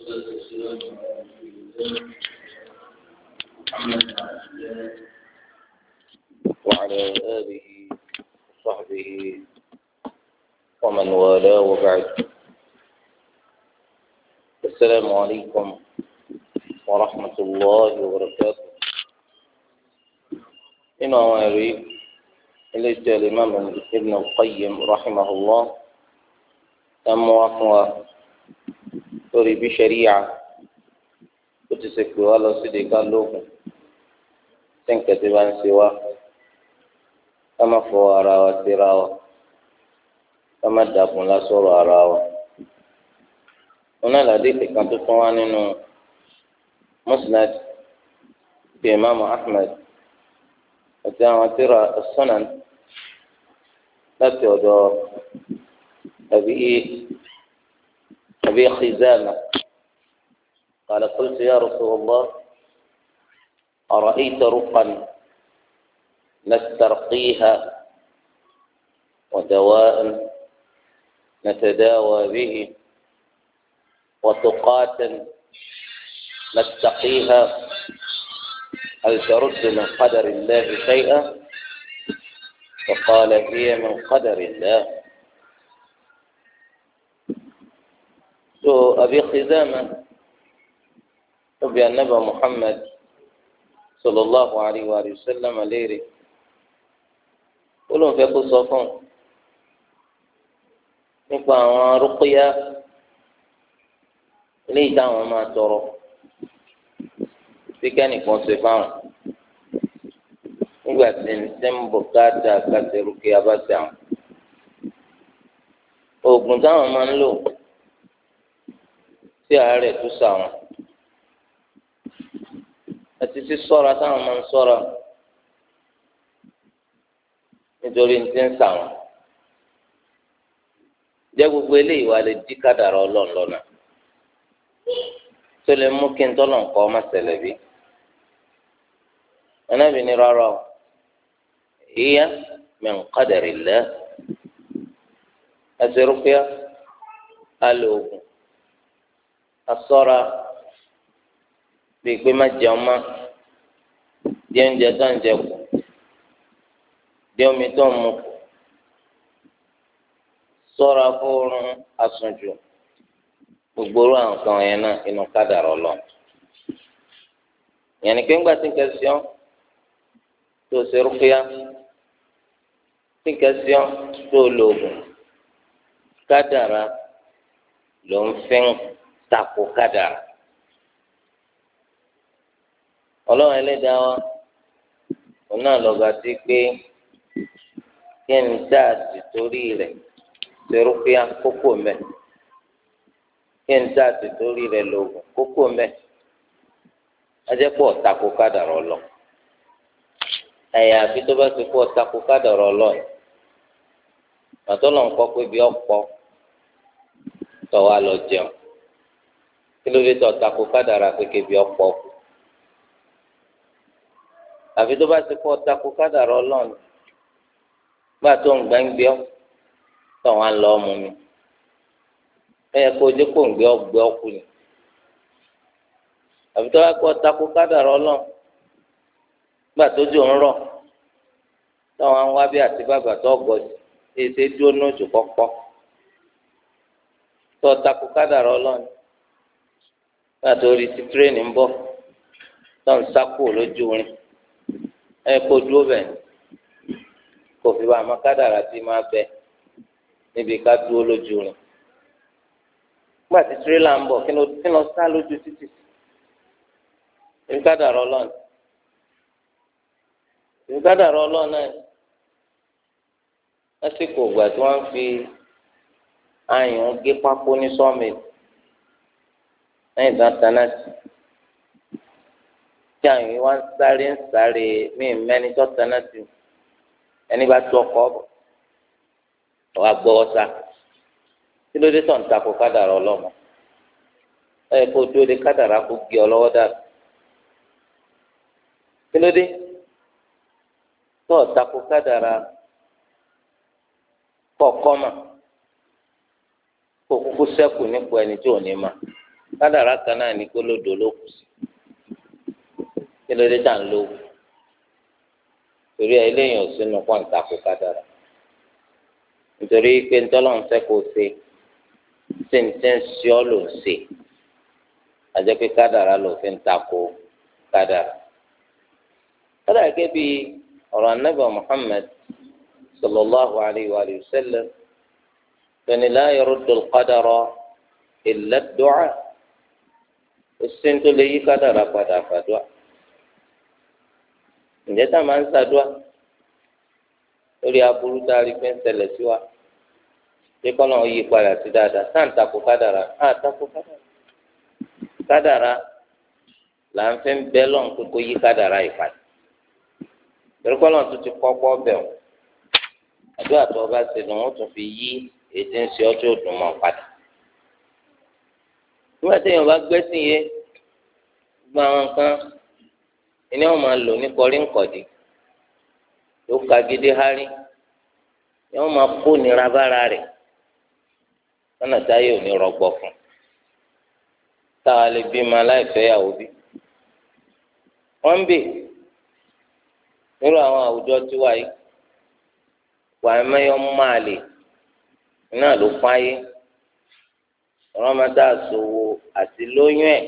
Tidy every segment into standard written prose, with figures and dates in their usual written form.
وعلى آله وصحبه ومن والاه وبعد. السلام عليكم ورحمة الله وبركاته. إن أواري إليس الإمام ابن القيم رحمه الله تم وفوى torí bí ṣẹ̀ríà ó ti ṣe pé wá lọ síde ká lóògùn tí nǹkan tí bá ń ṣe wá ká má fọ ara wa síra wa ká má dàbùn lásọ̀rọ̀ ara wa. wọn náà làdé kankan tó tún wá nínú Musnad bí imaamu Ahmed àti àwọn tírà as-Sunan láti ọ̀dọ̀ أبي خزامة قال قلت يا رسول الله أرأيت رقا نسترقيها ودواء نتداوى به وتقاة نتقيها هل ترد من قدر الله شيئا؟ فقال هي من قدر الله. أبي خزامة أبي النبي محمد صلى الله عليه وآله وسلم ليري قلوا في قصفون nípa àwọn rúkúyà eléyìí táwọn máa tọrọ bí kẹ́nìkan ṣe fáwọn nígbà tí ń bọ̀ káàdà káṣẹ rúkúyà bá ṣe àwọn oògùn táwọn máa ń lò tí àárẹ̀ tó sà wọn àti sísọ́ra táwọn máa ń sọ́ra nítorí ní ti ń sà wọn jẹ́ gbogbo eléyìí wà lè dí kádàrá Ọlọ́run lọ́nà tó lè mú kí n tọ́lọ̀ nǹkan ọmọ ṣẹlẹ̀ bí. Ànábì ní rárá o hiya min qadarillah ẹsẹ̀ rúkúyà alẹ́ oògùn asọ́ra bíi pé má jẹun má jẹ oúnjẹ tó ń jẹ kù jẹ omi tó ń mu kù ṣọ́ra fóorun asùnjù gbogbo orú àwọn kan yẹn náà inú kádàrá Ọlọ́run ìyẹn ni pé ńgbà tí nǹkan sí ọ tó ṣe rúkúyà tí nǹkan sí ọ tó lo oògùn kádàrá ló ń fẹ́ tako kádàrá Ọlọ́run Ẹlẹ́dàá wa òun náà lọ́ba sí pé kí n dá sí torí rẹ̀ ṣerúkúyà kókó mẹ́ kí n dá sí torí rẹ̀ lóògùn kókó mẹ́ ajẹ́pọ̀ tako kádàrá Ọlọ́run ẹ̀yà àfi tó bá ti pọ̀ tako kádàrá Ọlọ́run àtọ́lọ́ nǹkan pé bí ọ̀pọ̀ tọ́ wa lọ jẹun kí ló dé tó tako kádàrá pé kébi ọ̀pọ̀ kù àfi tó bá ti pọ̀ tako kádàrá Ọlọ́run gbà tó ń gbẹ́ngbẹ́ ọ́ tó wọn lọ mú mi ẹ̀yẹ kó o dé kó ń gbé ọgbẹ́ ọkù ni àfi tó bá pọ̀ tako kádàrá Ọlọ́run gbà tó jò ń rọ̀ tó wọn wá bí àti bàbà tó gbọ́ sí èsè dúró ní oṣù kọ́kọ́ tó tako kádàrá Ọlọ́run láti orí tí tírẹ́ẹ̀nì ń bọ̀ tó ń sákò lójú orin ẹ kó dúró bẹ̀ kò fi bá àmọ́ kádàrá tí máa bẹ níbi ká dúró lójú orin nígbà tí tírẹ́là ń bọ̀ kí ló sá lójú títì ní kádàrá Ọlọ́run ní kádàrá Ọlọ́run náà lásìkò ìgbà tí wọ́n fi ayùn gé pákó ní sọ́ọ̀mìlì lẹ́yìn tó ń taná sí tí àwọn yìí wá ń sáré míì mẹ́ni tó taná sí ẹni bá tó ọkọ̀ ọ̀ wá gbọ́ ọ́sà kí ló dé tó ń takò kádàrá Ọlọ́run ẹ̀ kó dúró de kádàrá kó gé ọ lọ́wọ́ dàrú kí ló dé tó ń takò kádàrá kọ̀ọ̀kọ́ mà kó kúkú sẹ́kù nípò ẹni tí ò ní mà kádàrá kan náà ní kólódò ló kù sí kí ló dé tà ń lówó torí eléyìí ò sínú pọ́ǹtàkù kádàrá nítorí pé ntọ́lọ́ ń fẹ́ kó ṣe ṣe ń ṣe ọ́ ló ń ṣe àjẹ́ pé kádàrá ló fi ń takò kádàrá. kádàrá gẹ́gẹ́ bí ọ̀rọ̀ anábì Muhammad sallallahu alayhi wa sallam fani la yaruddu al-qadara illa ad-du'a òsín tó lè yí kádàrá padà fàdúà. ǹjẹ́ tá a máa ń ṣàdúà lórí aburú tá a rí pé ń ṣẹlẹ̀ sí wa pé kọ́nà yí padà sí dáadáa tá à ń takò kádàrá á takò kádàrá. kádàrá là ń fẹ́ bẹ́ lọ́n pé kó yí kádàrá ìpàdé. ìrúkọ́ náà tún ti kọ́kọ́ bẹ̀ wọ́n àdúrà tó o bá ṣe lọ́n wọ́n tún fi yí ètò ń ṣe ọjọ́ òdùn mọ́ padà. nígbà tí èèyàn bá gbẹ́sìn yé gba àwọn nǹkan iná wọn máa lò ní kọrí nkọ̀dí tó ka gidi hárí ni wọn máa kó nira bára rẹ̀ lọ́nà táyé ò ní rọgbọ fún táwa lè bímọ aláìfẹ́yàwó bí. wọ́n ń bè nírú àwọn àwùjọ tiwa yìí wà á mẹ́yọ́ máa lè náà ló fáyé rọmọdé àsòwò àti lóyún ẹ̀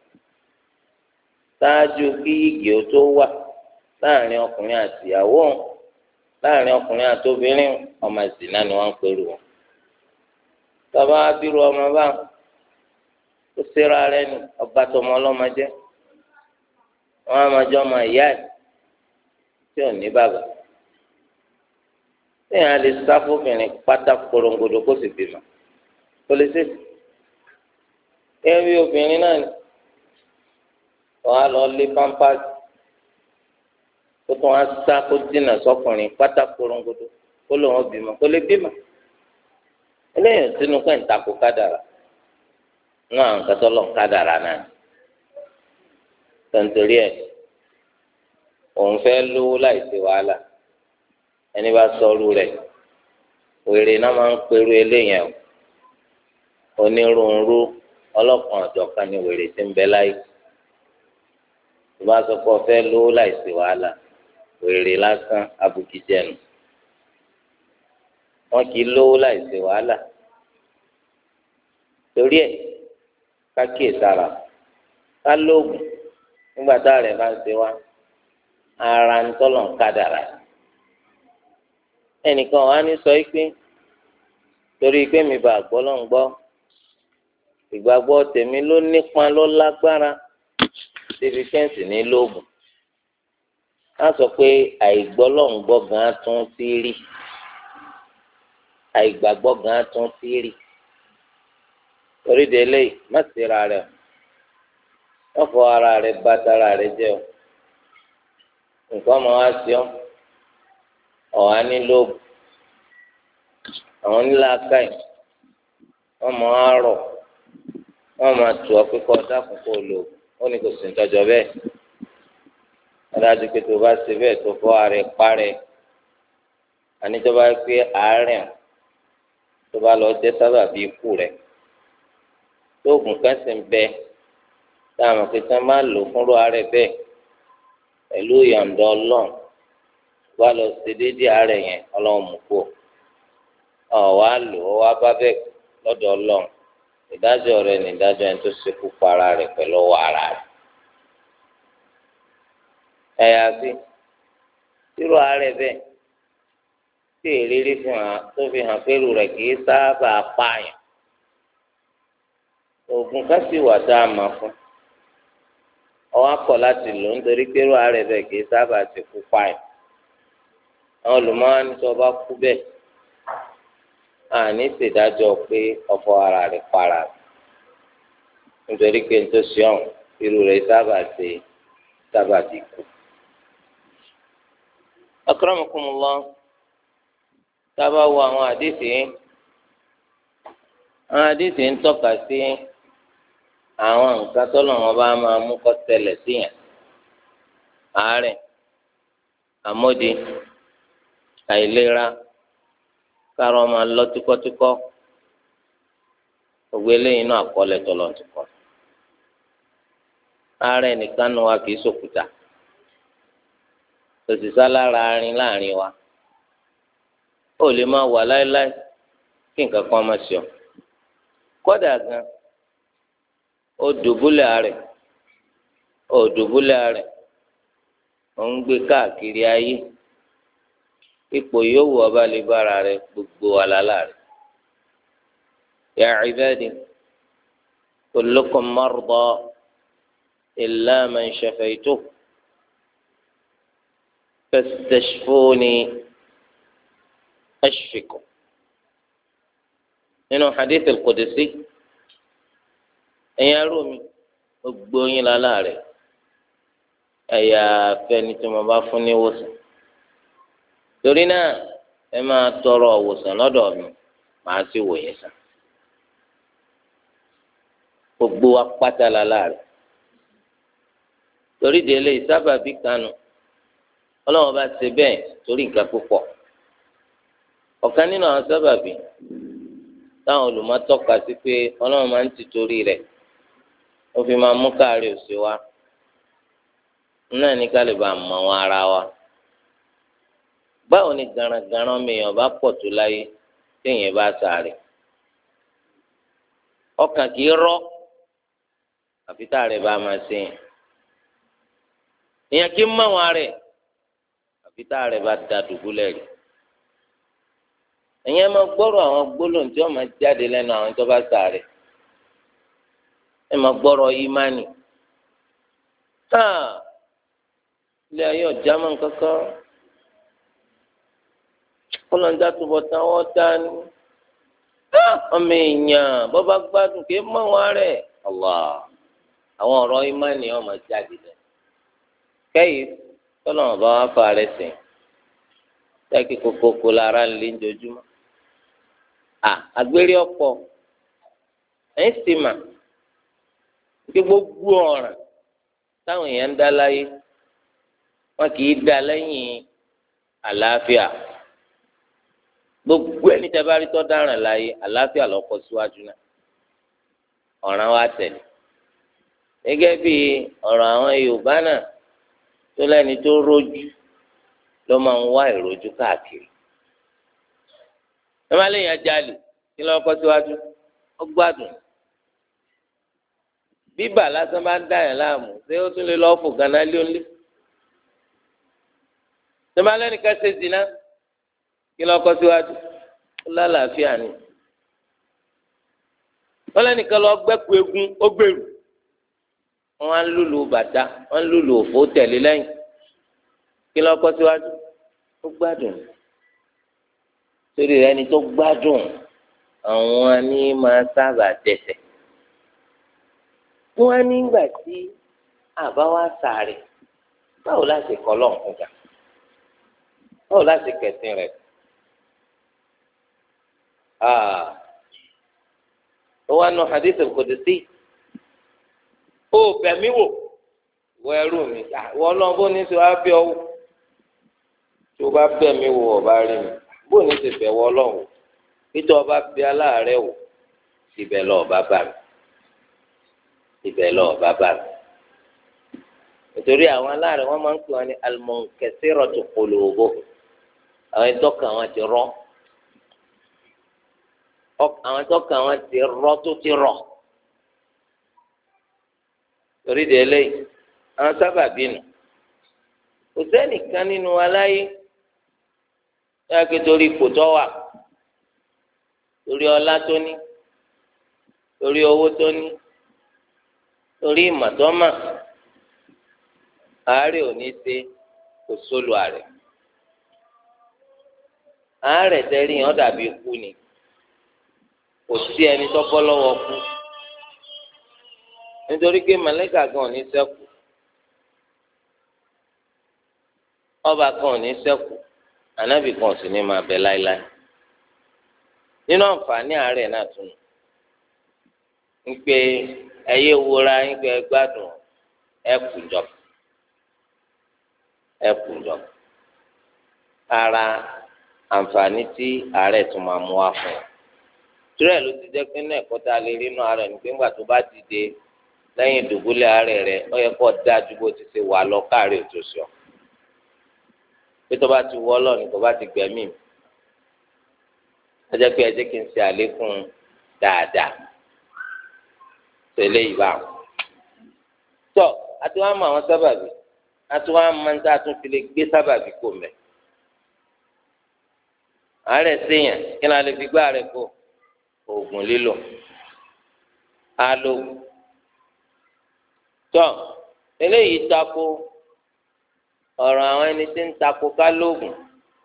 ṣáájú kí igi ó tó wà láàrin ọkùnrin àti ìyàwó láàrin ọkùnrin àti obìnrin ọmọ ìsìnà ni wọ́n ń pèrò wọn. tọ́ba bírú ọmọ bá ó ṣera rẹ̀ ní ọba tọmọ ọlọ́mọ jẹ́ wọ́n á máa jọ ọmọ ìyá ẹ̀ tí ò ní bàbá. téèyàn lè sá fóbìnrin pátá korongodo kó sì bímọ kó lè ṣèṣì. ẹ bí obìnrin náà ni wọ́n á lọ lé pampasì kó tó wọn sá kó dínà sọkùnrin pátá korongodo kó lóun bímọ kó lè bímọ. eléyìí sínú pé ń takò kádàrà náà nǹkan tó lọ kádàrà náà tontorí ẹ òun fẹ́ lówó láì ṣe wàhálà ẹni bá sọrú rẹ̀ wèrè náà máa ń perú eléyìí o onírúurú ọlọ́kan ọ̀jọ̀kan ni wèrè tí ń bẹ láyé tó bá sọ pé ọfẹ́ lówó láì ṣe wàhálà wèrè lásán abùkíjẹnu wọn kì í lówó láì ṣe wàhálà torí ẹ kákìí sára ká lóògùn nígbà tá a rẹ̀ bá ń ṣe wá ara ń tọ́lọ̀ ń kádàrá ẹnìkan wà ní sọ pé torí pé mi bá gbọ́ lọ́n gbọ́ ìgbàgbọ́ tèmi ló nípa ló lágbára débi fẹ́ǹsì ní lóògùn á sọ pé àìgbọ́ lọ́n gbọ́ gan-an tún sí rí àìgbàgbọ́ gan-an tún sí rí torí délé má sí ra rẹ̀ wọ́n fọ ara rẹ̀ bá tara rẹ̀ jẹ́ o nǹkan ọmọ wa sí ọ ọ̀hán ní lóògùn àwọn nílá káì wọ́n mọ àárọ̀ wọ́n máa tù ọ́ pé kọ́ dákun kó lò ó ní kò sí nítọ́jọ́ bẹ́ẹ̀ adájú pé tó bá ṣe bẹ́ẹ̀ tó fọ́ ara ẹ̀ parẹ́ àníjọba pé àárẹ̀ tó bá lọ jẹ́ sábàbí ikú rẹ̀ tóògùn kan sì ń bẹ táwọn pé tí wọ́n máa lò fúnrú ara ẹ̀ bẹ́ẹ̀ pẹ̀lú ìyọ̀ǹda ọlọ́run wá lọ ṣe déédéé àárẹ̀ yẹn ọlọ́run mú kó wá lò ó wá bá bẹ́ẹ̀ lọ́dọ̀ ọlọ́run ìdájọ́ rẹ̀ ní ìdájọ́ ẹni tó ṣekú pa ara rẹ̀ pẹ̀lú ọwọ́ ara rẹ̀. ẹ̀yà sí irú àárẹ̀ bẹ́ẹ̀ tí ìrírí tó fi hàn pé irú rẹ̀ kì í sábà pààyàn oògùn ká sì wà tá a mọ̀ fún ọwọ́ akọ̀ láti lò nítorí pé irú àárẹ̀ bẹ́ẹ̀ kì í sábà ti kú pààyàn àwọn olùmọ̀ọ́ ní tí wọ́n bá kú bẹ́ẹ̀ àní ṣèdájọ́ pé ọ̀fọ̀ ara rẹ̀ para nítorí pé n tó ṣe ọ̀hún irú rẹ̀ sábà ti kú. akramakumullah sábà wo àwọn àdìsí ń tọ́ka sí àwọn nǹkan tọ́lọ̀ wọn bá máa mú kó tẹ̀lẹ̀ síyàn àárẹ̀ àmódi àìlera kárọ̀ máa lọ tíkọ́tíkọ́ gbogbo eléyìí náà àkọọ́lẹ̀ tọ́lọ̀ ti kọ́ ara ẹnìkan nu wa kìí ṣòkúta òṣìṣẹ́ lára arin láàrin wa ó lè máa wà láéláé kí nǹkan kan má ṣe ọ kódà gan ó dùbúlẹ̀ rẹ̀ ó dùbúlẹ̀ rẹ̀ ó ń gbé káàkiri ayé ipò yòówù ọba lè bára rẹ̀ gbogbo àlàlà rẹ̀ ya ibadi kullukum marda illa man shafaytuhu fastashfuni ashfikum nínú hadith al-qudsi ẹ̀yin arú mi gbogbo yín lálá rẹ̀ ẹ̀yà fẹ́ni tí mo bá fún ní ìwòsàn torí náà ẹ máa tọrọ ìwòsàn lọ́dọ̀ mi màá sì wò yín sàn gbogbo apáta lálá rẹ̀ torí délé sábàbí kanu ọlọ́run bá ṣe bẹ́ẹ̀ torí nǹkan púpọ̀ ọ̀kan nínú àwọn sábàbí táwọn olùmọ̀tọ́ka sí pé ọlọ́run máa ń ti torí rẹ̀ ó fi máa mú káàrí òsè wa náà ní kálíbà mọ̀ wọn ara wa báwo ni garangaran mìíràn bá pọ̀ tó láyé téèyàn bá sáré ọkàn kì í rọ́ àfi tá a rẹ̀ bá máa ṣe yẹn èèyàn kì í mọ̀ wọn rẹ̀ àfi tá a rẹ̀ bá da dùbúlẹ̀ rí ẹ̀yin ẹ máa gbọ́rọ̀ àwọn gbólóhùn tí wọ́n máa jáde lẹ́nu àwọn tó bá sáré ẹ máa gbọ́rọ̀ ìmánì ilé ayé ọ̀já máa ń kankan kọ́lọ́ńdà túbọ̀ táwọn dání ọmọ èèyàn bọ́ bá gbádùn kí ẹ mọ̀ wọn rẹ̀ Allah àwọn ọ̀rọ̀ ìmánì wọn máa jáde lẹ́nu kẹ́yìí tọ́lọ̀ wọn bá wá fà rẹ̀ sìn tẹ́kì kókókó lára ń lé njojúmọ́ àgbèrè ọ̀pọ̀ ẹ̀yìn sì mà kí gbogbo ọ̀ràn táwọn èèyàn ń dá láyé wọn kì í dá lẹ́yìn àlàáfíà gbogbo ẹni tẹ́ bá rí tọ́ dáràn láyé àlàáfíà lọ́kọ́ síwájú náà ọ̀ràn wa tẹ̀lé gẹ́gẹ́ bí ọ̀rọ̀ àwọn Yorùbá náà tó lẹ́ni tó rójú ló máa ń wá ìrojú káàkiri ẹ má lè yàn jalè kí lọ́kọ́ síwájú ó gbádùn bíbà lásán bá ń dá yàn láàmú ṣé ó tún lè lọ́ọ́ fò gánà lé ó lé ẹ má lẹ́nìkan ṣe zina kí lọ́kọ́ síwájú ó lálàáfíà ni wọ́n lẹ́nìkan lọ gbẹ́kú egun ó gbèrú wọ́n á ń lùlù bàtà wọ́n ń lùlù òfò tẹ̀lé lẹ́yìn kí lọ́kọ́ síwájú ó gbádùn torí ẹni tó gbádùn àwọn ní máa sábà dẹ̀ṣẹ̀ wọ́n á nígbà tí àbá wa sáré báwo láti kọ́ lọ́n fún ga báwo láti kẹsìn rẹ̀ ó wá nù hadith al-qudsi ó bẹ̀mí wò wọ ẹrú mi wọ́n lọ́n bó ní sọ á bí ọwọ́ tó bá bẹ̀mí wò ọba rí mi bó ní ti bẹ̀ wọ́ lọ́wọ́ nítorí ọba bí aláàárẹ̀ wò ibẹ̀ lọ ọba bá mi ibẹ̀ lọ ọba bá mi nítorí àwọn aláàárẹ̀ wọ́n máa ń pè wọ́n ní al-munkasiratu qulubuhum àwọn ìtọ́ka wọn ti rọ́ àwọn ìtọ́ka wọn ti rọ́ tó ti rọ̀ torí de eléyìí àwọn sábà bínú kò sẹ́nìkan nínú aláyé yá pé torí ipò tó wà torí ọlá tó ní torí owó tó ní torí ìmọ̀ tó mà àárẹ̀ ò ní ṣe kò sólù àárẹ̀ àárẹ̀ tẹ́rí yẹn ó dàbí ikú ni kò sí ẹni tó bọ́ lọ́wọ́ kú nítorí pé màlẹ́kà kan ò ní ṣẹ́kù ọba kan ò ní ṣẹ́kù ànábì kan ò sì ní máa bẹ láéláé nínú àǹfààní àárẹ̀ náà tún ń pé ẹyẹ wúra yín pé gbádùn ẹkùnjọ ara àǹfààní tí àárẹ̀ tún máa mú wá fún un turẹ̀ ló ti jẹ́ pé náà ẹ̀kọ́ tá a lè rí inú àárẹ̀ ní pé ńgbà tó bá dìde lẹ́yìn ìdùbúlẹ̀ àárẹ̀ rẹ̀ ó yẹ kó dájú bó ti ṣe wà lọ káàárẹ̀ ètò sọ pé tó bá ti wọ́ lọ́ọ̀ni kó bá ti gbẹ̀mí mi ẹ jẹ́ pé ẹ jẹ́ kí n ṣe àlékún dáadáa tẹ̀lé ìbá tọ́ àti wọ́n á mọ àwọn sábàbí àti wọ́n á mọ ní tá a tún fi lè gbé sábàbí kò mẹ́ àárẹ̀ séèyàn kí ni a lè fi gbé àárẹ̀ kó oògùn lílò á lóògùn tọ́ eléyìí tako ọ̀rọ̀ àwọn ẹni tí ń tako ká lóògùn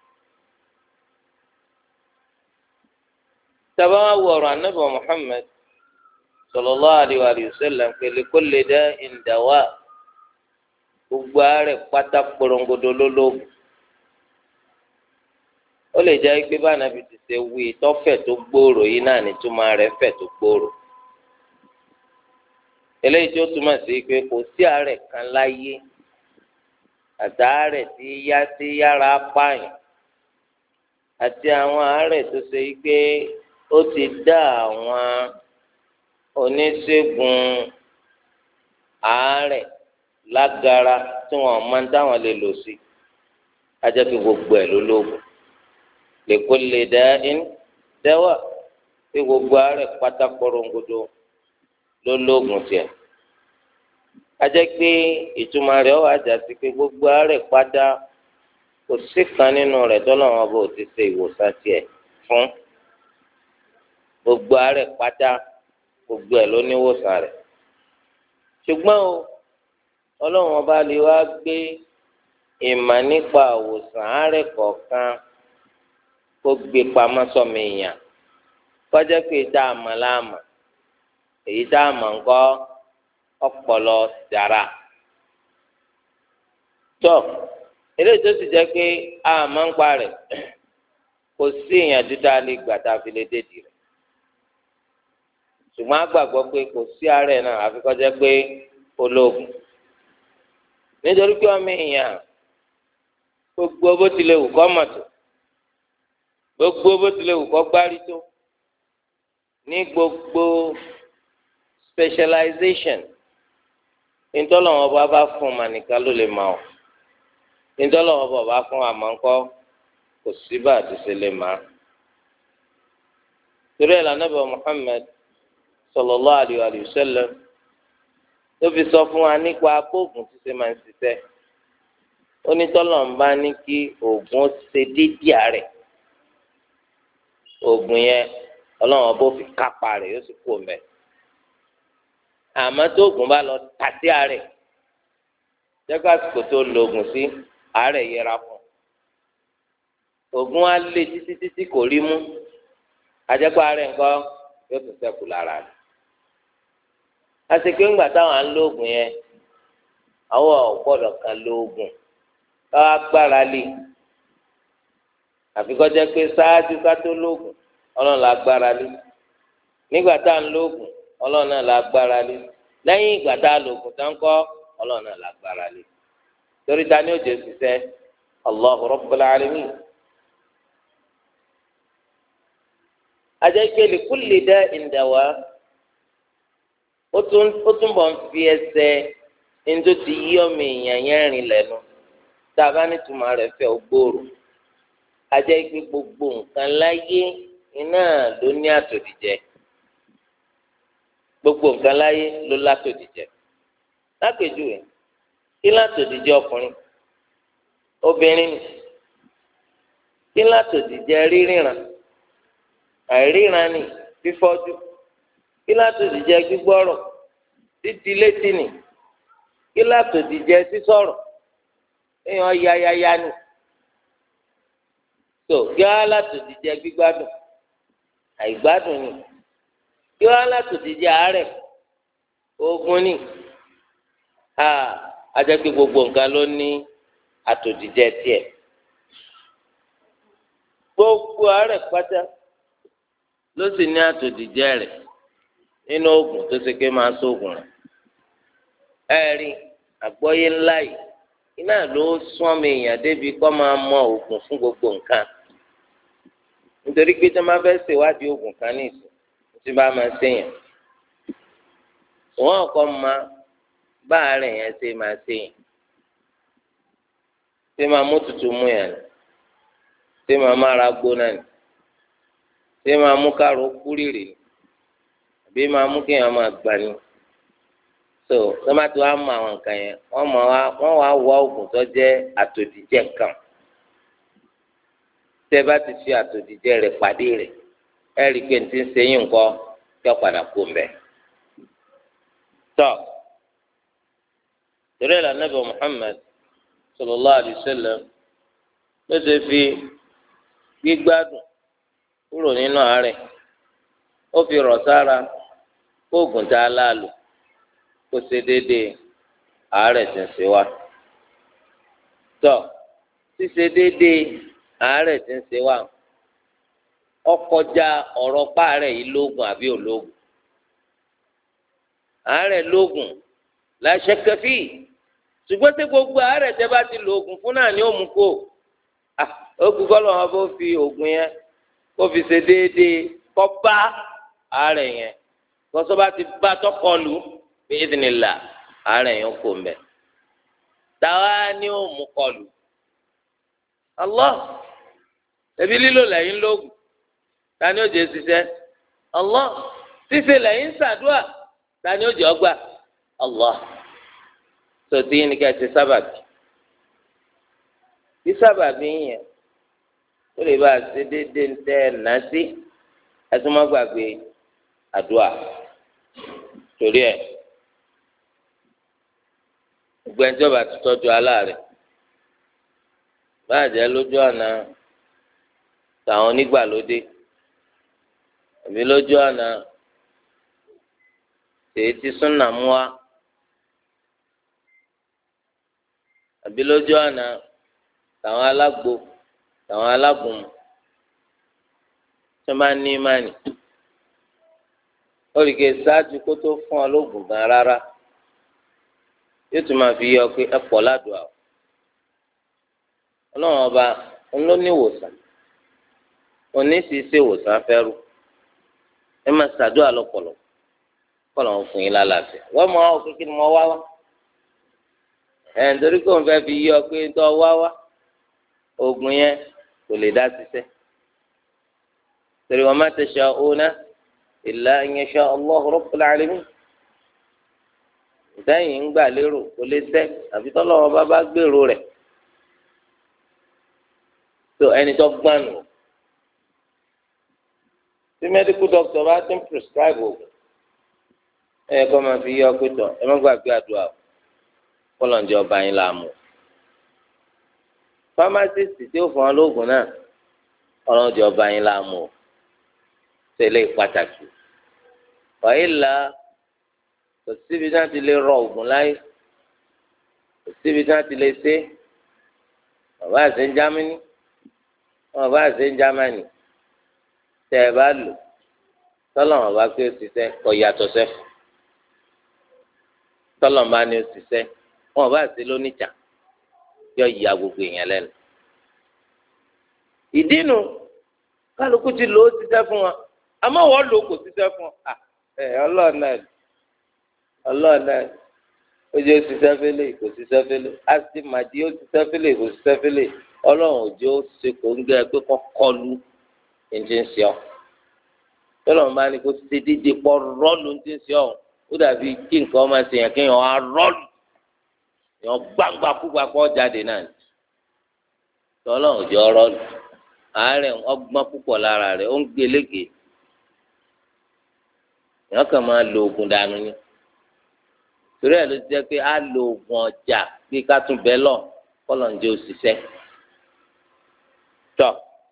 tàbá wà wọ ọ̀rọ̀ anábì Muhammad sallallahu alaihi wa sallam li kulli da'in dawa gbogbo àárẹ̀ pátá porongodo lólógùn ó lè jẹ́ pé bá nàbì ti ṣe wí tọ́fẹ̀ tó gbòòrò yìí náà ní túmọ̀ rẹ̀ fẹ̀ tó gbòòrò eléyìí tó túmọ̀ sí pé kò sí àárẹ̀ kan láyé àtàárẹ̀ tí yára pààyàn àti àwọn àárẹ̀ tó ṣe pé ó ti dá àwọn oníṣègùn àárẹ̀ lágara tí wọ́n máa ń dáwọn lè lò sí ajẹ́ pé gbogbo ẹ̀ ló lóògùn li kulli da'in dawa pé gbogbo àárẹ̀ pátá korongodo ló lóògùn tiẹ̀ ajẹ́ pé ìtumọ̀ rẹ̀ wà já sí pé gbogbo àárẹ̀ pátá kò sí kan nínú rẹ̀ tọ́lọ́wọ́n bó ti ṣe ìwòsàn tiẹ̀ fún gbogbo àárẹ̀ pátá gbogbo ẹ̀ ló ní ìwòsàn rẹ̀ ṣùgbọ́n o ọlọ́run ọba lè wá gbé ìmọ̀ nípa ìwòsàn àárẹ̀ kọ̀ọ̀kan kó gbé pamọ́ sọ́mọ èèyàn kọjá pé tá a mọ̀ láàmà èyí tá a mọ̀ ńkọ́ ọpọlọ dára tó eléyìí tó sì jẹ́ pé a máa ń pa rẹ̀ kò sí ìyànjú tá a lè gbà tá a fi lè dédìí rẹ̀ ṣùgbọ́n a gbàgbọ́ pé kò sí àárẹ̀ náà àfi kó jẹ́ pé olóògùn nítorí pé ọmọ èèyàn gbogbo bó tilẹ̀ wù kó mọ̀ tó gbogbo bó tilẹ̀ wù kó gbárí tó ní gbogbo specialization ntọ́lọ́wọ́n bá bá fún ma nìkan ló lè ma ọ́ ntọ́lọ́wọ́n bá fún àmọ́ ńkọ́ kò sí bá a ti ṣe lè ma. torí ẹ̀ lànà bá Muhammad sallallahu alaihi wa sallam ló fi sọ fún wa nípa abóògùn tí ṣe máa ń ṣiṣẹ́ onítọ́lọ́wọ́n bá ní kí oògùn ṣe déédéé rẹ̀ oògùn yẹn ọlọ́wọ́n bó fi kápá rẹ̀ yóò sì kú mẹ́ àmọ́ tó oògùn bá lọ tàsí àárẹ̀ jẹ́ká àsìkò tó lo oògùn sí àárẹ̀ yẹra fún oògùn á lé títí kò rí mú ajẹ́pọ̀ àárẹ̀ ńkọ́ yóò tún ṣẹ́kù lára rẹ̀ àsìkò ńgbà táwọn à ń lo oògùn yẹn àwọn ọ̀gbọ́dọ̀ kan lo oògùn káwá gbára lé àfikọ́ jẹ́ pé ṣáájú ká tó lóògùn ọlọ́run la gbára lé nígbà tá à ń lóògùn ọlọ́run náà la gbára lé lẹ́yìn ìgbà tá a lóògùn tán kọ́ ọlọ́run náà la gbára lé torí ta ni ó jẹ́ ṣiṣẹ́ Allahu Rabbul Alamin. ajẹ́ ike li kulli da'in dawa ó túnbọ̀ ń fi ẹsẹ̀ ní ti yí ọmọ èèyàn yẹn rìn lẹ́nu tá a bá nítumọ̀ rẹ̀ fẹ́ ó gbòòrò ajẹ́ ike gbogbo nǹkan láyé iná ló ní àtòdìjẹ gbogbo nǹkan láyé ló látòdìjẹ lápèjúwe kí látòdìjẹ ọkùnrin obìnrin ni kí látòdìjẹ ríríran àìríran ni fífọ́jú kí látòdìjẹ gbígbọ́rọ̀ títí létí ni kí látòdìjẹ sísọ̀rọ̀ èèyàn yáyáyá ni tó kí á látòdìjẹ gbígbádùn àìgbádùn ni kí wọn látòdìjẹ àárẹ̀ ogun ni ajẹ́pẹ́ gbogbo nǹkan ló ní àtòdìjẹ tiẹ̀ gbogbo àárẹ̀ pátá ló sì ní àtòdìjẹ rẹ̀ nínú oògùn tó ṣe pé máa sóògùn rẹ̀ ẹ̀rí àgbọ́yé ńlá yìí iná ló sún ọmọ èèyàn débi kọ́ máa mọ oògùn fún gbogbo nǹkan nítorí pé tí wọ́n bá fẹ́ ṣèwádìí oògùn kan ní ìsìn tí bá máa ṣèyàn wọ́n kọ́ ma báàrẹ̀ yẹn ṣe máa ṣe yẹn ṣé máa mú tutù mú yẹn ṣé máa mára gbóná ni ṣé máa mú kárò kúrìrì ni àbí máa mú kéèyàn máa gbà ni so tọ́mátì wa mọ àwọn nǹkan yẹn wọ́n wá wá oògùn tó jẹ́ àtòdìjẹ́ kan tẹ́ bá ti fi àtòdìjẹ́ rẹ̀ pàdé rẹ̀ ẹ rí i pé ní ti ń ṣe yín nǹkan kí ọ padà kó mbẹ́ tọ́ torí ẹ̀ lànà bọ̀ Muhammad sallallahu alaihi wasallam ló ṣe fi gbígbádùn kúrò nínú àárẹ̀ ó fi rọ̀ sára oògùn tá a láàlò kó ṣe déédéé àárẹ̀ tí ń ṣe wá tọ́ ṣíṣe déédéé àárẹ̀ tí ń ṣe wá ọkọjá ọ̀rọ̀ páàrẹ̀ yìí lóògùn àbí olóògùn àárẹ̀ lóògùn la shakka fi ṣùgbọ́n tí gbogbo àárẹ̀ tẹ́ bá ti lo oògùn fún náà ni ó mú kó ó kú kọ́ lọ́wọ́ bó fi oògùn yẹn kó fi ṣe déédéé kọ́ bá àárẹ̀ yẹn kọ́sọ́ bá ti bá tọkọlù bí ìdìnnìlà àárẹ̀ yẹn kò mbẹ́ táwa ni ó mú kọlù Allah ẹbí lílo lẹ́yìn lóògùn tani ó jẹ́ ṣiṣẹ́ Allah ṣíṣe lẹ́yìn ṣàdúrà tani ó jẹ́ ọgbà Allah sọtí ní ká ṣe sábàbí bí sábàbí yẹn ó lè bá a ṣe déédéé ń tẹ́ ẹ̀ ná sí ẹtún má gbàgbé àdúrà torí ẹ̀ gbẹ̀ǹjọba ti tọ́jú aláàrẹ̀ báàjẹ́ lójú ọ̀nà tàwọn onígbàlódé àbí lójú ọ̀nà èyí tí súnà mú wá àbí lójú ọ̀nà tàwọn alágbo tàwọn alágùnmu tí wọ́n bá ní ìmánì ó rí i ké ṣáájú kó tó fún ọ lóògùn gan rárá yóò tún máa fi yọ pé ẹ pọ̀ ládùúgbò ọlọ́run ọba ló ní ìwòsàn òní sì ṣe ìwòsàn afẹ́rú ẹ máa ṣàdúrà lọ́pọ̀lọpọ̀ kọ́lọ̀ ń fún yín lálàáfíà wọ́n mọ àwọn kékeré mọ wá wá nítorí kò ń fẹ́ fi yọ pé tó wá wá oògùn yẹn kò lè dá ṣiṣẹ́ torí wa ma tasha'una illa an yasha Allahu rabbul alamin ìdáyìn ń gbà lérò kò lè ṣẹ àfi tọ́lọ́wọ́ bá gbèrò rẹ̀ tó ẹni tó gbọ́n nù tí medical doctor bá ti ń prescribe oògùn ẹ kọ́ máa fi yọ pé tọ̀ ẹ má gbàgbé àdúrà kọ́lọ̀njẹ́ ọba yín láàmú pharmacist tí ó fún ọ lóògùn náà kọ́lọ̀njẹ́ ọba yín láàmú tẹ̀lé pàtàkì wàhálà kò síbi tí wọ́n ti lè rọ oògùn láyé kò síbi tí wọ́n ti lè ṣe bàbá àti ń Jámánì bàbá àti ń Jámánì tẹ́ ẹ bá lò tọ́lọ́mọ̀ bá pé ó ti sẹ́ kọ́ yàtọ̀ sẹ́fù tọ́lọ́mọ̀ bá ní ó ti sẹ́ wọn bá ṣe lóníjà yọ ìyá gbogbo èèyàn lẹ́nu. ìdínú kálukú ti lò ó ti sẹ́ fún wọn àmọ́ wọ́n lò ó kò ti sẹ́ fún wọn. ọlọ́ọ̀nà ó jẹ́ ó ti sẹ́ fẹ́lẹ̀ kò ti sẹ́ fẹ́lẹ̀ àti màdí ó ti sẹ́ fẹ́lẹ̀ kò ti sẹ́ fẹ́lẹ̀ ọlọ́run òjò ó ṣe kò ń gẹ́ pé kọ́kọ́ lu ní ti ń ṣe ọ́ tọ́lọ́mù bá ní kó ṣe dídí pọ̀ rọ́ọ̀lù ní ti ń ṣe ọ́ ó dàbí kí nǹkan máa ṣe yàn kéèyàn á rọ́ọ̀lù yàn gbangba kúgba kọ́ jáde náà ni tọ́lọ́mù òjò rọ́ọ̀lù àárẹ̀ ọgbọ́n púpọ̀ lára rẹ̀ ó ń gbé lége yàn kàn máa lo oògùn dànù ni torí ẹ̀ ló ti jẹ́ pé á lo oògùn ọjà bí ká tún bẹ́ẹ̀ lọ kọ́lọ̀ ń jẹ́ òṣìṣẹ́ tọ́.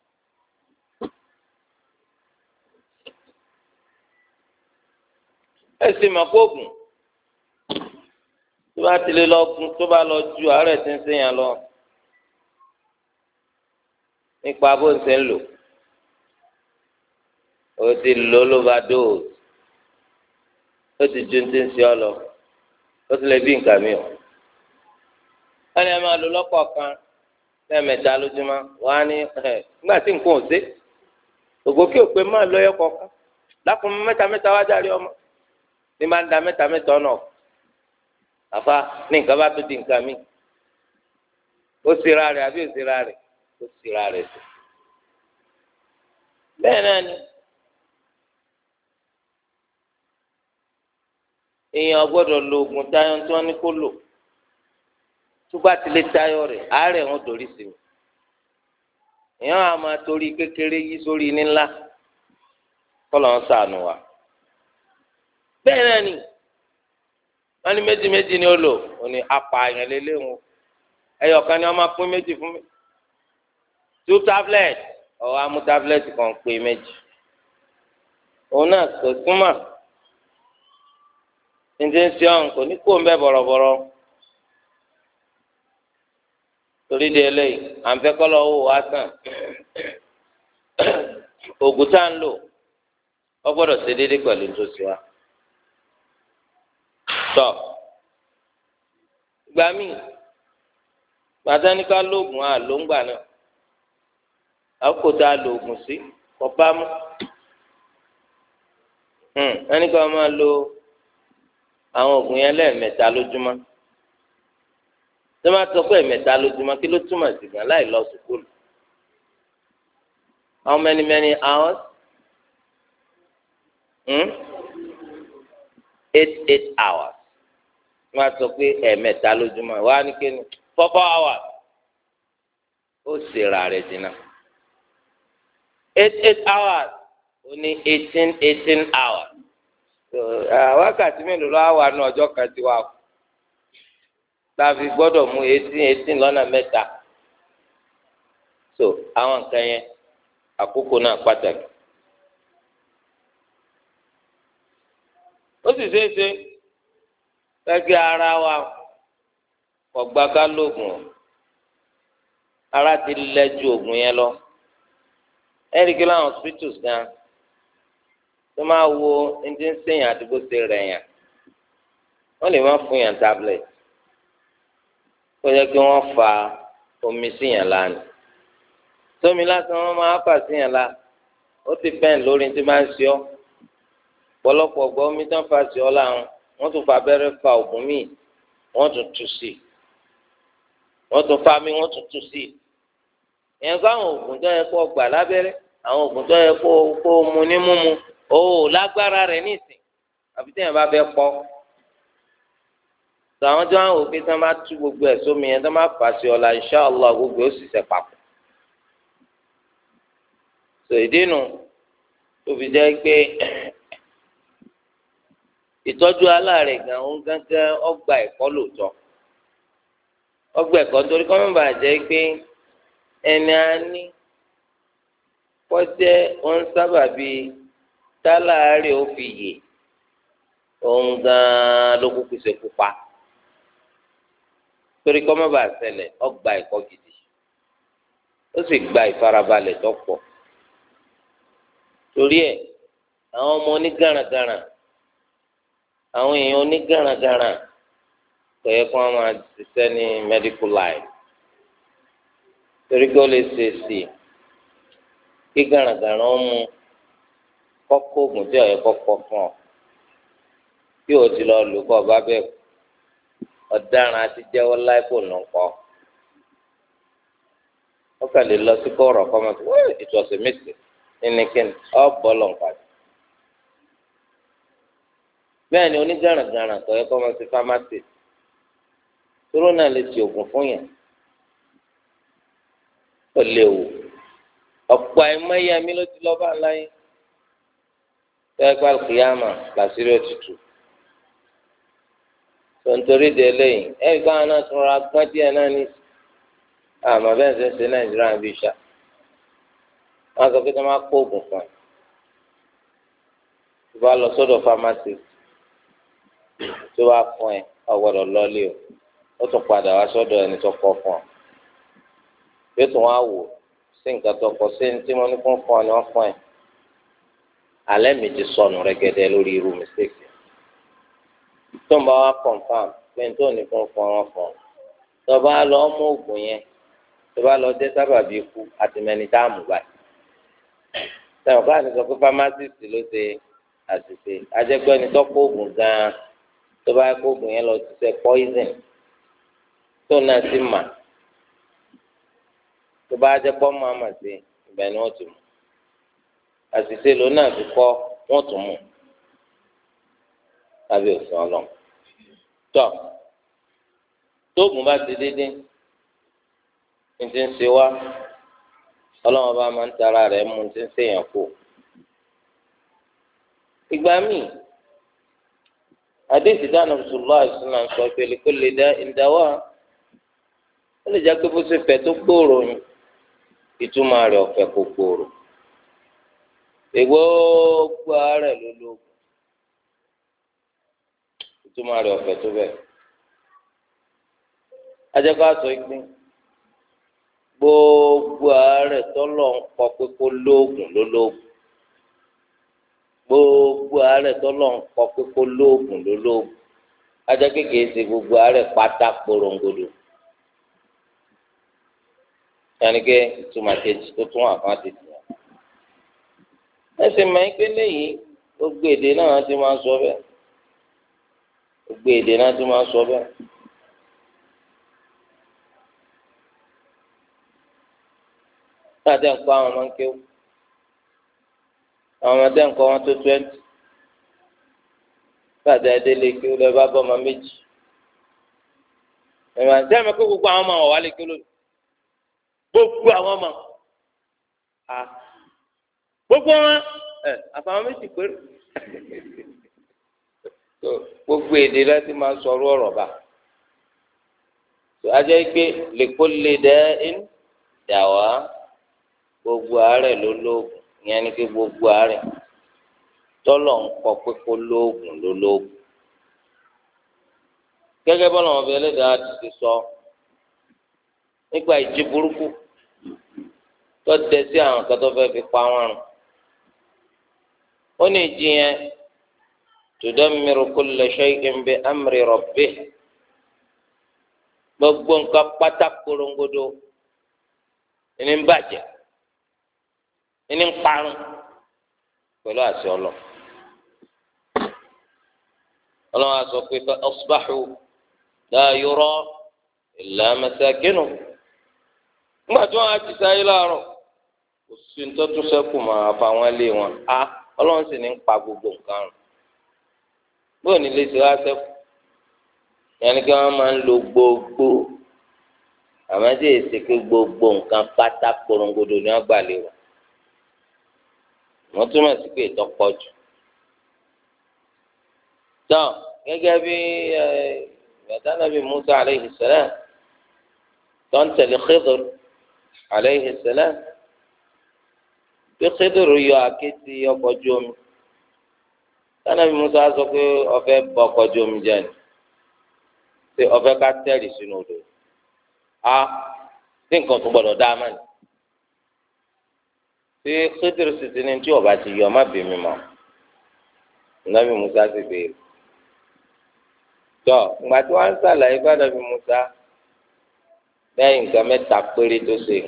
ẹsìn mọ̀kóògùn tó bá ti lè lọ gun tó bá lọ ju àárẹ̀ tí ń sèyàn lọ nípa bó ń ṣe ń lò ó ti lò lóbadóòsì ó ti ju ti ń ṣe ọ lọ ó ti lè bí nǹkan mi o wọ́n ní ẹ máa lò lọ́kọ̀ọ̀kan lẹ́ẹ̀mẹ́ta lójúmọ́ wọ́n á ní nígbà tí nǹkan ò ṣe ògòkè òpè máa lọ́yọ̀ kọ̀ọ̀kan lákùnrin mẹ́ta wá járe ọmọ ní máa ń da mẹ́ta mẹ́ta ọ̀nà àfa ní nǹkan bá tó di nǹkan mi ó sera rẹ̀ àbí ó sera rẹ̀ ó sera rẹ̀ sí. bẹ́ẹ̀ náà ni èèyàn gbọ́dọ̀ lo oògùn táyọ̀ tí wọ́n ní kó lò tó bá ti lè táyọ̀ rẹ̀ àárẹ̀ wọn dorí sí mi èèyàn á máa torí kékeré yí sórí ní ńlá kọ́lọ̀ ń sànù wa. bẹ́ẹ̀ náà ni wọ́n ní méjì méjì ni ó lò ó ní apààyàn lélẹ́wọ̀n ẹyọ̀kan ni wọ́n máa pín méjì fún mi 2 tablets ọ̀hún amú tablet kan pé méjì òun náà kò túmọ̀ ǹjẹ́ ń ṣe ọ̀hún kò ní kó ń bẹ́ bọ̀rọ̀bọ̀rọ̀ torí de eléyìí à ń fẹ́ kọ́lọ́ owó wa tán ògùn tá à ń lò wọ́n gbọ́dọ̀ ṣe déédéé pẹ̀lú nítòsí wa. tọ́ ìgbà míì gbàtà ní ká lóògùn àlóńgbà náà àkókò tá a lo oògùn sí kò bá mú ẹnì kan máa lo àwọn oògùn yẹn lẹ́ẹ̀mẹ́ta lójúmọ́ tó máa sọ pé ẹ̀mẹ́ta lójúmọ́ kí ló túmọ̀ sí gan láì lọ sùkúlù how many hours 8 hours wọ́n á sọ pé ẹ̀mẹ́ta lójúmọ́ wọ́n á ní kí ni 4 hours ó ṣèrà rẹ̀ dínà 8 hours ó ní 18 hours wákàtí mélòó ló wà ní ọjọ́ kan tí wàá kú láfi gbọ́dọ̀ mú 18 lọ́nà mẹ́ta so àwọn nǹkan yẹn àkókò náà pàtàkì ó sì ṣeé ṣe gẹ́gẹ́ ara wa ọ̀gbá ká lóògùn ara ti lẹ́ ju oògùn yẹn lọ ẹ̀ríkì láwọn hospitals gan tó máa wo ẹni tí ń ṣèyàn àdúgbò ṣe rẹ̀ yàn wọ́n lè má fún yàn tablet kó jẹ́ kí wọ́n fa omi síyàn lánàá tómi lásán wọ́n máa fà síyàn lá ó ti pẹ́ẹ́n lórí tí máa ń ṣe ọ́ pọ̀lọpọ̀ gbọ́ omi tán fa sí ọ láwọn wọ́n tún fa abẹ́rẹ́ fa òògùn míì wọ́n tún tú sí wọ́n tún fa mi wọ́n tún tú sí ìyẹn kó àwọn oògùn tó yẹ kó gbà lábẹ́rẹ́ àwọn oògùn tó yẹ kó mu ní mímu ó lágbára rẹ̀ nísìn àbí téèyàn bá fẹ́ pọ́ tó àwọn tó àwọn òfin tó máa tú gbogbo ẹ̀ sómi yẹn tó máa fà sí ọ̀la inṣàlá gbogbo ó sì ṣe papọ̀ tó ìdí nu tó fi jẹ́ pé ìtọ́jú aláàrẹ̀ gan òun gángan ọgbà ẹ̀kọ́ lóòótọ́ ọgbà ẹ̀kọ́ nítorí kọ́ mọ́ bàjẹ́ pé ẹni a ní kọjẹ́ òun sábà bíi táláàrẹ̀ ó fi yè òun gan ló kúkú ṣe kú pa torí kọ́ mọ́ bàa ṣẹlẹ̀ ọgbà ẹ̀kọ́ gidi ó sì gba ìfarabalẹ̀ tó pọ̀ torí ẹ̀ àwọn ọmọ onígaragara àwọn èèyàn onígaragara kò yẹ kó wọn máa ṣiṣẹ́ ní medical line torí kí ó lè ṣe sí kí garagara ó mú kọ́kọ́ oògùn tí ọ̀yẹ́ kọ́kọ́ fún ọ kí o ti lọ lò kọ́ ọba bẹ́ẹ̀ ọ̀daràn àti jẹ́wọ́ láìpò nù kọ́ wọ́n kàn lè lọ sí kọ́ọ̀rọ̀ kọ́ mọ́tò ìtọ́sẹ̀ mẹ́sì nínú kíni ọ́ bọ́ọ̀lù nǹkan. bẹ́ẹ̀ ni onígaragara kọ́ ẹ kọ́ máa ṣe fámásì tóró náà lè ti oògùn fún yẹn ó léwu ọ̀pọ̀ àìmọye mi ló ti lọ́ọ́ bá láyé tẹ́gbà kìyàmà làṣírí òtútù tontorí de lẹ́yìn ẹ̀rí káwọn náà tún ra gbọ́n díẹ̀ náà ní àmọ́ bẹ́ẹ̀ ṣe ń ṣe nàìjíríà bíi ṣá wọ́n sọ pé kí wọ́n máa kó oògùn kan tó bá lọ sọ́dọ̀ fámásì tó bá fún ẹ ọgbọ́dọ̀ lọlé o ó tún padà wá sọ́dọ̀ ẹni tó kọ fún ọ yóò tún wá wò sí nǹkan tó kọ sí ní tí wọ́n ní fún ọ ni wọ́n fún ẹ alẹ́ mi ti sọnù rẹ́gẹ́dẹ́ lórí irú mistake tó ń bá wá confam pé n tó ní fún wọn fún ọ tó bá lọ mú oògùn yẹn tó bá lọ dé sábàbí ikú àti mẹni tá a mú báyìí sẹ́wọ̀n káà ní sọ pé pharmacist ló ṣe àṣìṣe ajẹ́pẹ́ ẹni tó kó oògùn gan-an tó bá kó oògùn yẹn lọ ṣiṣẹ́ poison tó náà sì mà tó bá ajẹ́pẹ́ ọmọ àmà sí ibẹ̀ ni wọ́n ti mú àṣìṣe ló náà fi kọ́ wọ́n tún mú lábẹ́ òfin ọlọ́run tọ́ tóògùn bá ti dédé ní ti ń ṣe wá ọlọ́run bá máa ń tara rẹ̀ mú ti ń ṣèyàn kù ìgbà míì àdéhùn dáná bisimilá ìsúná sọ pé kó lè dá ìdáwà ó lè jẹ́ pé bó ṣe fẹ̀ tó gbòòrò yín ìtumọ̀ rẹ̀ ọ̀fẹ́ kò gbòòrò gbogbo ààrẹ ló lóògùn ìtumọ̀ rẹ̀ ọ̀fẹ́ tó bẹ̀. ajẹ́kọ̀ àtọ̀ ìpín gbogbo ààrẹ tọ́lọ̀ ń kọ pé kó lóògùn ló lóògùn gbogbo ààrẹ tọ́lọ̀ ń kọ pé kó lóògùn ló lóògùn ajẹ́ kékeré ṣe gbogbo ààrẹ pátá porongodo yanike ìtumọ̀ kejì tó tún àkàn ti tì yàn. ẹsẹ̀ máa ń pé léyìí gbogbo èdè náà ti máa sọ bẹ́ẹ̀ gbogbo èdè náà ti máa sọ bẹ́ẹ̀. láti ẹ̀kọ́ àwọn ọmọ ń kéwù àwọn ọmọdé ńkọ́ wọn tó 20 láti ẹ̀dẹ́lẹ̀ kéwù lọ́ọ́ bá bọ́ ọmọ méjì ẹ̀rọ àti ẹ̀mọ́ kó gbogbo àwọn ọmọ wọn wà lè kéwù lónìí gbogbo àwọn ọmọ gbogbo wọn àfàwọn méjì péré gbogbo èdè láti máa sọ̀rọ̀ ọ̀rọ̀ bá ajẹ́ pé lèkólè dẹ́ ẹ́n dà wá gbogbo àárẹ̀ ló lóògùn ìyẹn ni pé gbogbo àárẹ̀ tọ́lọ̀ ń kọ pé kó lóògùn ló lóògùn gẹ́gẹ́ bọ́lá wọn fi ẹlẹ́dàá ti sọ nípa ìjì burúkú tó dé sí àwọn kan tó fẹ́ fi pa wọn rùn ó ní ìjì yẹn tudammiru kulla shay'in bi amri rabbih gbogbo nǹkan pátá korongodo ẹni ń bàjẹ́ ẹni ń parun pẹ̀lú àṣẹ ọlọ́run á sọ pé fa asbahu la yura illa masakinuhum nígbà tí wọ́n á ti sáyé láàárọ̀ kò sí ní tọ́tún sẹ́kù máa fa wọn lé wọn á ọlọ́run sì ní ń pa gbogbo nǹkan rùn bóyá nílé ti wá sẹ́kù yẹn kí wọ́n máa ń lo gbogbo àmọ́ tí èsì pé gbogbo nǹkan pátá korongodo ni wọ́n gbà lé wọn wọ́n túmọ̀ sí pé ìtọ́pọ̀ jù tán gẹ́gẹ́ bí nàbí Musa aleyhi salam tó ń tẹ̀lé Khidr aleyhi salam bí Khidr yọ àkéte ọkọ̀ ojú omi nàbí Musa sọ pé ó fẹ́ bà ọkọ̀ ojú omi jẹ́ ni ṣé ó fẹ́ ká tẹ̀lé sínú odò tí nǹkan tó gbọdọ̀ dá a mọ̀ ní ṣé Khidr sì ti ní tí ọba ti yọ má bí mi mọ̀ nàbí Musa sì béèrè tọ ìgbà tí wọn ń sàlàyé bá nàbí Musa lẹ́yìn nǹkan mẹ́ta péré tó ṣe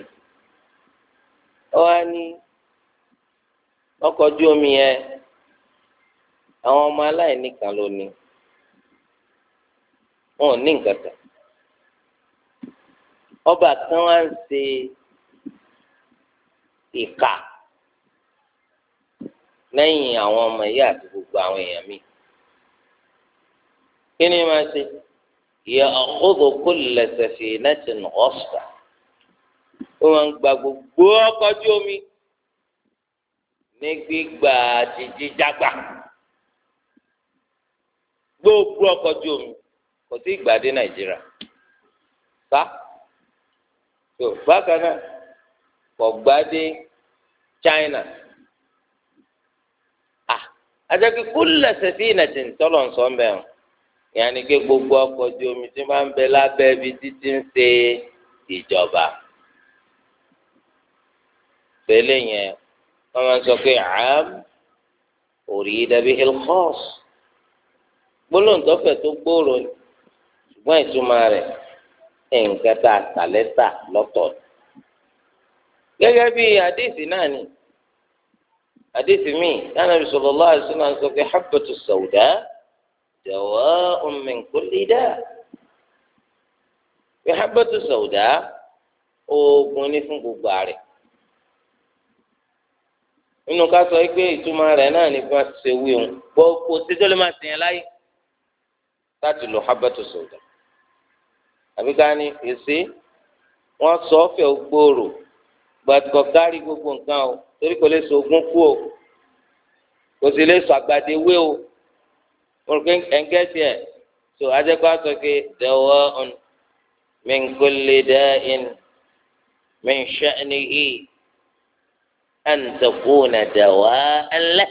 ó wá ní ọkọ̀ ojú omi yẹn àwọn ọmọ aláìní kan ló ní wọn ò ní nǹkan kan ọba kan wá ń ṣe ìkà lẹ́yìn àwọn ọmọ yìí àti gbogbo àwọn èèyàn míì kí ni máa ṣe ya'khudhu kulla safinatin ghasba ó máa ń gba gbogbo ọkọ̀ ojú omi ní gbígbà àti jíjágbà gbogbo ọkọ̀ ojú omi kò sí ìgbà dé Nàìjíríà sá tó bákan náà kò gbà dé China àjẹkí kulla safinatin tọ́lọ̀ ń sọ ń bẹ̀rù yàní ké gbogbo ọkọ̀ ojú omi tí wọ́n ń bẹ lábẹ́ ibi títí ń ṣe ìjọba tẹ́lẹ̀ yẹn wọ́n máa ń sọ pé àm urida bihil khass gbólóhùn tọ́fẹ̀ tó gbòòrò ṣùgbọ́n ìtumọ̀ rẹ̀ nǹkan tá a tà lẹ́tà lọ́tọ̀ gẹ́gẹ́ bí àdéhìí náà ni àdéhùn mi Ànábì sallallahu alaihi wasallam sọ pé habbatu sawda dawa'un min kulli da' pé habbatu sawda oògùn ní fún gbogbo àárẹ̀ nínú ká sọ pé ìtumọ̀ rẹ̀ náà ní bí wọ́n ti ṣe wí òun gbogbo títọ́ lè máa tẹ̀yàn láyé láti lo habbatu sawda àbí ká ní èsì wọ́n sọ ọ́fẹ́ gbòòrò gbàtúkọ̀ kárí gbogbo nǹkan o torí kò lè sọ ogún kú o kò sì lè sọ àgbàdo ewé o mo rò pé ẹ̀ńgẹ́sì ẹ̀ tó ajẹ́kọ́ sọ pé dawa'un min kulli da'in min sha'nihi an takuna dawa'an lahu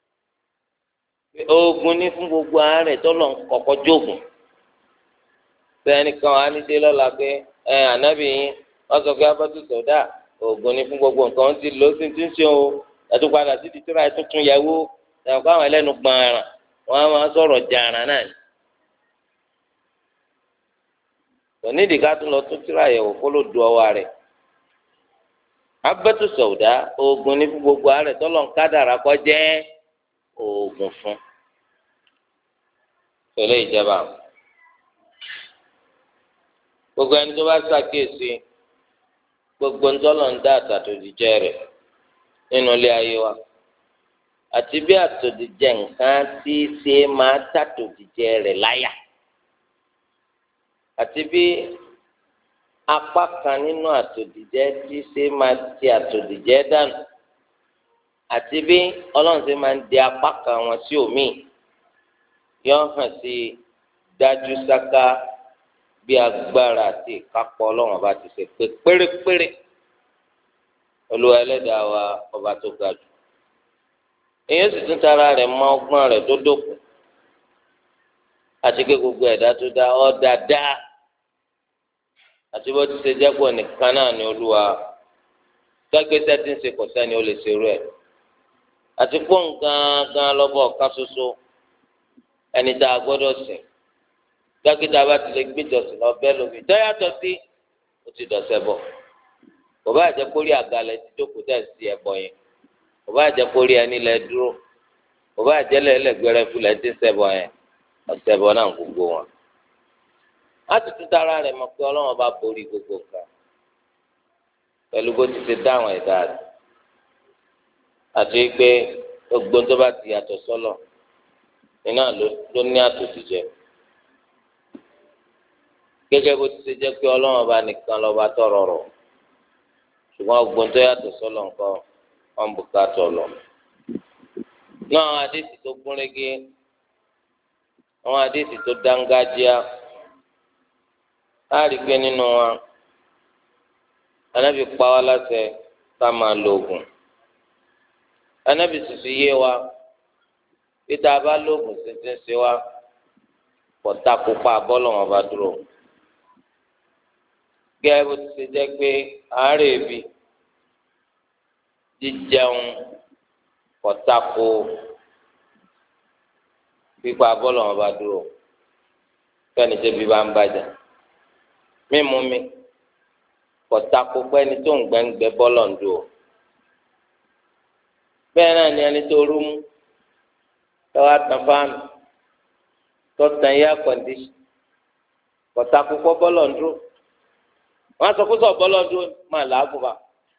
oògùn ní fún gbogbo àárẹ̀ tọ́lọ̀ ń kọ́kọ́ jóògùn sẹ́nìkan á ní dé lọ́la pé ànábì yín wọ́n sọ pé habbatu sawda oògùn ní fún gbogbo nǹkan ó ti lò ó sì ti ń ṣe o ẹtù padà sí títúrà tuntun yẹ̀wò ẹ̀wọ̀n kó àwọn ẹlẹ́nu gbọ̀nràn wọ́n á máa sọ̀rọ̀ jàrán náà ni. onídìí ká tún lọ tún tírà yẹ̀wò kó ló du ọwọ́ rẹ̀ habbatu sawda oògùn ní fún gbogbo àárẹ̀ tọ́lọ̀ ń kádàrá kó jẹ́ oògùn fún tẹ̀lé ìjẹba gbogbo ẹni tó bá ṣàkíyèsí gbogbo ńtọ́lọ̀ ń dá àtàtòdìjẹ rẹ̀ nínú ilé ayé wa àti bí àtòdìjẹ nǹkan tí ṣe máa tàtòdìjẹ rẹ̀ láyà àti bí apá kan nínú àtòdìjẹ tí ṣe máa ti àtòdìjẹ dànù àti bí ọlọ́run ṣe máa ń di apá kan wọn sí òmíì yọ hàn sí dájú sáká bí agbára àti ìkápọ̀ ọlọ́run ọba ti ṣe pé pérépéré olúwa ẹlẹ́dàá wa ọba tó ga jù èyí sì tún tara rẹ̀ mọ ọgbọ́n rẹ̀ tó dókun àti pé gbogbo ẹ̀dá tó dá ọ́ dáadáa àti bó ti ṣe jẹ́pọ̀ nìkan náà ni olúwa gbẹ́gbẹ́sẹ́ tí ń ṣe kò sẹ́ni ó lè ṣerú ẹ̀ àti pọ́n gangan lọ́bọ̀ ọ̀kan ṣoṣo ẹni tá a gbọ́dọ̀ sìn dókítà bá ti lè gbéjọsìn lọ bẹ́ẹ̀ lómi dọ́yàtọ̀ sí ó ti dọ̀sẹ̀ bọ̀ kò bá jẹ́ kórí àgàlẹ̀ tí jókòó tẹ̀ sí ẹ̀bọ yẹn kò bá jẹ́ kórí ẹni lẹ dúró kò bá jẹ́ lẹ́lẹ́gbẹ̀rẹ́ fúlẹ̀ tí ń ṣẹbọ yẹn ọ̀sẹ̀bọ náà gbogbo wọn. láti tún tara rẹ̀ mọ̀ pé ọlọ́run bá borí gbogbo nǹkan pẹ̀lú bó ti ṣe dáhùn ẹ̀dá rẹ̀ àti pé gbogbo tó bá ti yàtọ̀ sọ́lọ̀ iná ló ní àtòjíjẹ gẹ́gẹ́ bó ti ṣe jẹ́ pé ọlọ́run ọba nìkan lọ́ba tọrọ rọ̀ ṣùgbọ́n ọgbọ́n tó yàtọ̀ sọ́lọ̀ nǹkan wọn bùkátà lọ. náà àwọn àdéhìí tó gúnrégé àwọn àdéhìí tó dángájíá láàrin pé nínú wa anábì pa wá láṣẹ ká máa lo oògùn anábì sì fi yé wa bí tá a bá lo oògùn sí ti ń ṣe wá pọ̀ takópa bọ́ọ̀lù wọn bá dúró gẹ́gẹ́ bó ti ṣe jẹ́ pé àárẹ̀ èbí jíjẹun kọ̀tàkó pípa bọ́ọ̀lù wọn bá dúró fẹ́ni tẹ́bi bá ń bàjẹ́ mímú mi kọ̀tàkó pẹ́ni tó ń gbẹ́ngbẹ́ bọ́ọ̀lù ń dúró bẹ́ẹ̀ náà ni ẹni tó rú mú tọ́wọ́ àtàn fáànù tọ́tàn yá kọ̀ǹdíṣì kọ̀tàkó kọ́ bọ́ọ̀lù ń dúró wọ́n á sọ kó sọ bọ́ọ̀lù ń dúró máa làágùn bá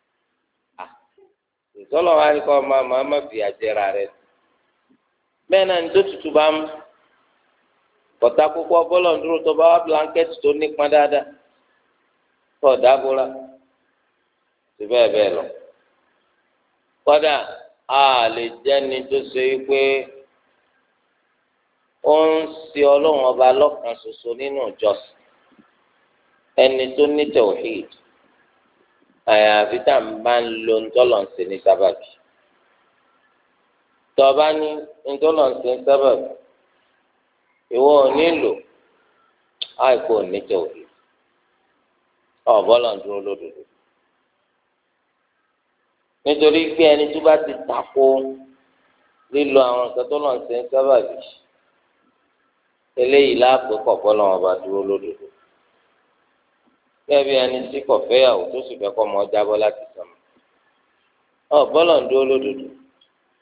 ìsọlọ wa ni kò máa fi àjẹrà rẹ bẹ́ẹ̀ náà ní tó tutù bá mú kọta kókó bọlọ dúró tó bá wá blanketi tó nípọn dáadáa tó dábòrà sí bẹ́ẹ̀ bẹ́ẹ̀ lọ kódà a lè jẹni tó ṣe pé ó ń ṣe Ọlọ́run ọba lọ́kan ṣoṣo nínú ìjọsìn ẹni tó ní tawhid àyàfi tá à ń bá ń lo ntọ́lọ̀ ń ṣe ní sábàbí tó o bá ní ntọ́lọ̀ ń ṣe ní sábàbí ìwọ ò ní lò àìkú ò ní tẹ̀ òbí ọ̀bọ́lọ̀ ń dúró lódodo nítorí pé ẹni tó bá ti tako lílo àwọn nǹkan tó lọ ń ṣe ní sábàbí eléyìí láàpẹ kọ̀ọ̀bọ́lọ̀ wọn bá dúró lódodo gẹ́gẹ́ bí ẹni tí kò fẹ́yàwó tó sì fẹ́ kọ́ ọmọ jábọ́ láti sọmọ ọ bọ́lọ̀ ń dúró lódodo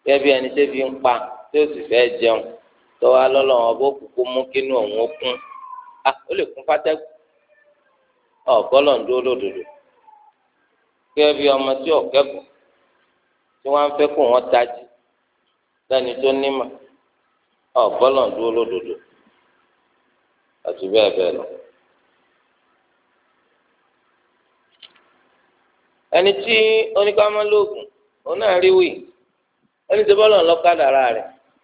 kẹ́bí ẹni tẹ́ fi ń pa tí ó sì fẹ́ jẹun tó wá lọ́lọ́wọ́ bó kúkú mú kínú òun ó kún ó lè kún fátẹ́kù ọ̀gọ́lọ̀ ń dúró lódodo kẹ́bí ọmọ tí ò kẹ́kọ̀ọ́ tí wọ́n á fẹ́ kó wọ́n tají lẹ́ni tó nímọ̀ ọ̀gọ́lọ̀ ń dúró lódodo àti bẹ́ẹ̀ bẹ́ẹ̀ lọ. ẹni tí oníkàmọ́lógún òun náà rí wì ẹni tí bọ́lọ̀ ń lọ kádàrá rẹ̀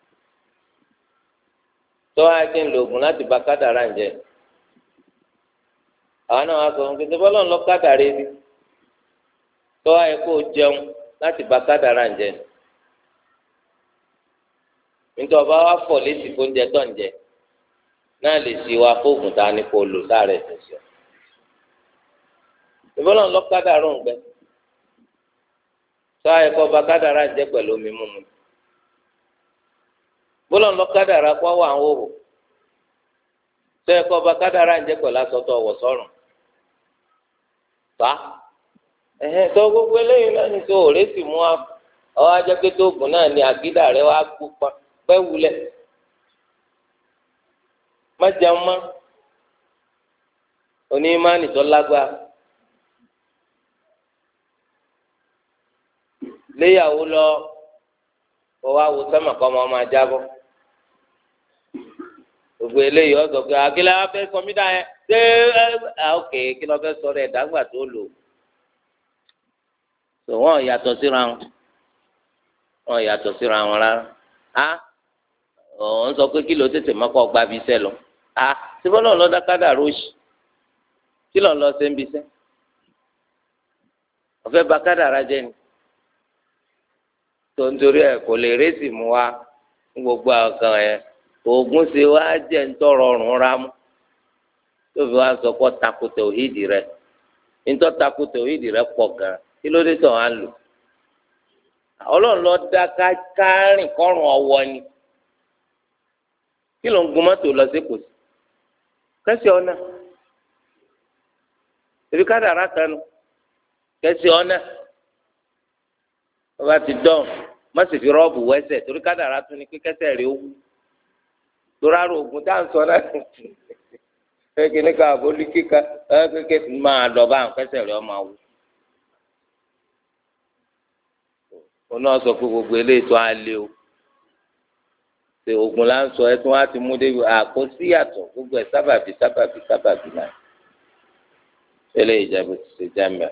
tó wá kí n lo oògùn láti bà kádàrá ń jẹ́ àwọn náà wá sọ fún kí n tí bọ́lọ̀ ń lọ kádàrá ebi tó wá yẹ kó o jẹun láti bà kádàrá ń jẹ́ nítorí ọba wa fọ̀ létí fóúnjẹ tó ń jẹ náà lè sí wa fóògùn tá a ní kó o lò sáré ẹ̀sìn sí ọ ìbọ́lọ̀ ń lọ kádàrá ń gbẹ tó ayẹ kó ọba kádàrá ń jẹ pẹ̀lú omi mímu bọ́lọ̀ ń lọ kádàrá kó wà ń wòwò tó ayẹ kó ọba kádàrá ń jẹ pẹ̀lú asọ́tọ̀ ọ̀wọ̀ sọ́rùn fa tó gbogbo eléyìí náà ní tó òré sì mú wa ọwọ́ ajẹ́ pé tó oògùn náà ní àgídà rẹ wá gbó pẹ́ wulẹ̀ má jẹun mọ́ onímọ̀ tó lágbára. léyàwó lọ kó wá wo sọmọ kọ ọmọ ọmọ ajábọ gbogbo eléyìí ọsọ pé akílẹ wa fẹ́ sọ mí dá yẹn ṣé òkè kí lọ fẹ́ sọ rẹ dàgbà tó lò tó wọn yàtọ̀ síra wọn rárá ọ̀ ń sọ pé kí ló tètè mọ́kọ́ gba bí iṣẹ́ lọ síbọ̀ náà lọ́ọ́ dákádà róòṣì kí lọ́ọ́ lọ ṣe ń bí iṣẹ́ ọ̀fẹ́ bá kádàrá jẹ́ ni tó ń torí ẹ̀ kò lè rẹ́sì mú wa ní gbogbo àkàn yẹn oògùn ṣe wá jẹ́ ń tọrọ ọ̀run rámú tó fi wá sọ pé takùtà òhídì rẹ nítorí takùtà òhídì rẹ pọ̀ gan kí ló dé tó wá lò ọlọ́run lọ dá kárìn kọ́rùn ọwọ́ ni kí ló ń gun mọ́tò lọ sí kò sí kẹ́sì ọ̀nà ebi kádàrá kanu kẹ́sì ọ̀nà ọba ti dán má sì fi rọ́ọ̀bù wẹ́sẹ̀ torí kádàrá tún ní pé kẹ́sẹ̀ rẹ̀ ó wú torí àrò ògùn tá à ń sọ náà kékeré ní ká àbólí kíka kékeré máa lọ bá àwọn kẹ́sẹ̀ rẹ̀ ó máa wú. oná sọ pé gbogbo eléyìí tó á lé o ṣe oògùn là ń sọ ẹ tí wọn á ti mú débi àkóso yàtọ̀ gbogbo ẹ sábàbí náà ṣẹlẹ̀ ìjàmbá ti ṣe jàmbá.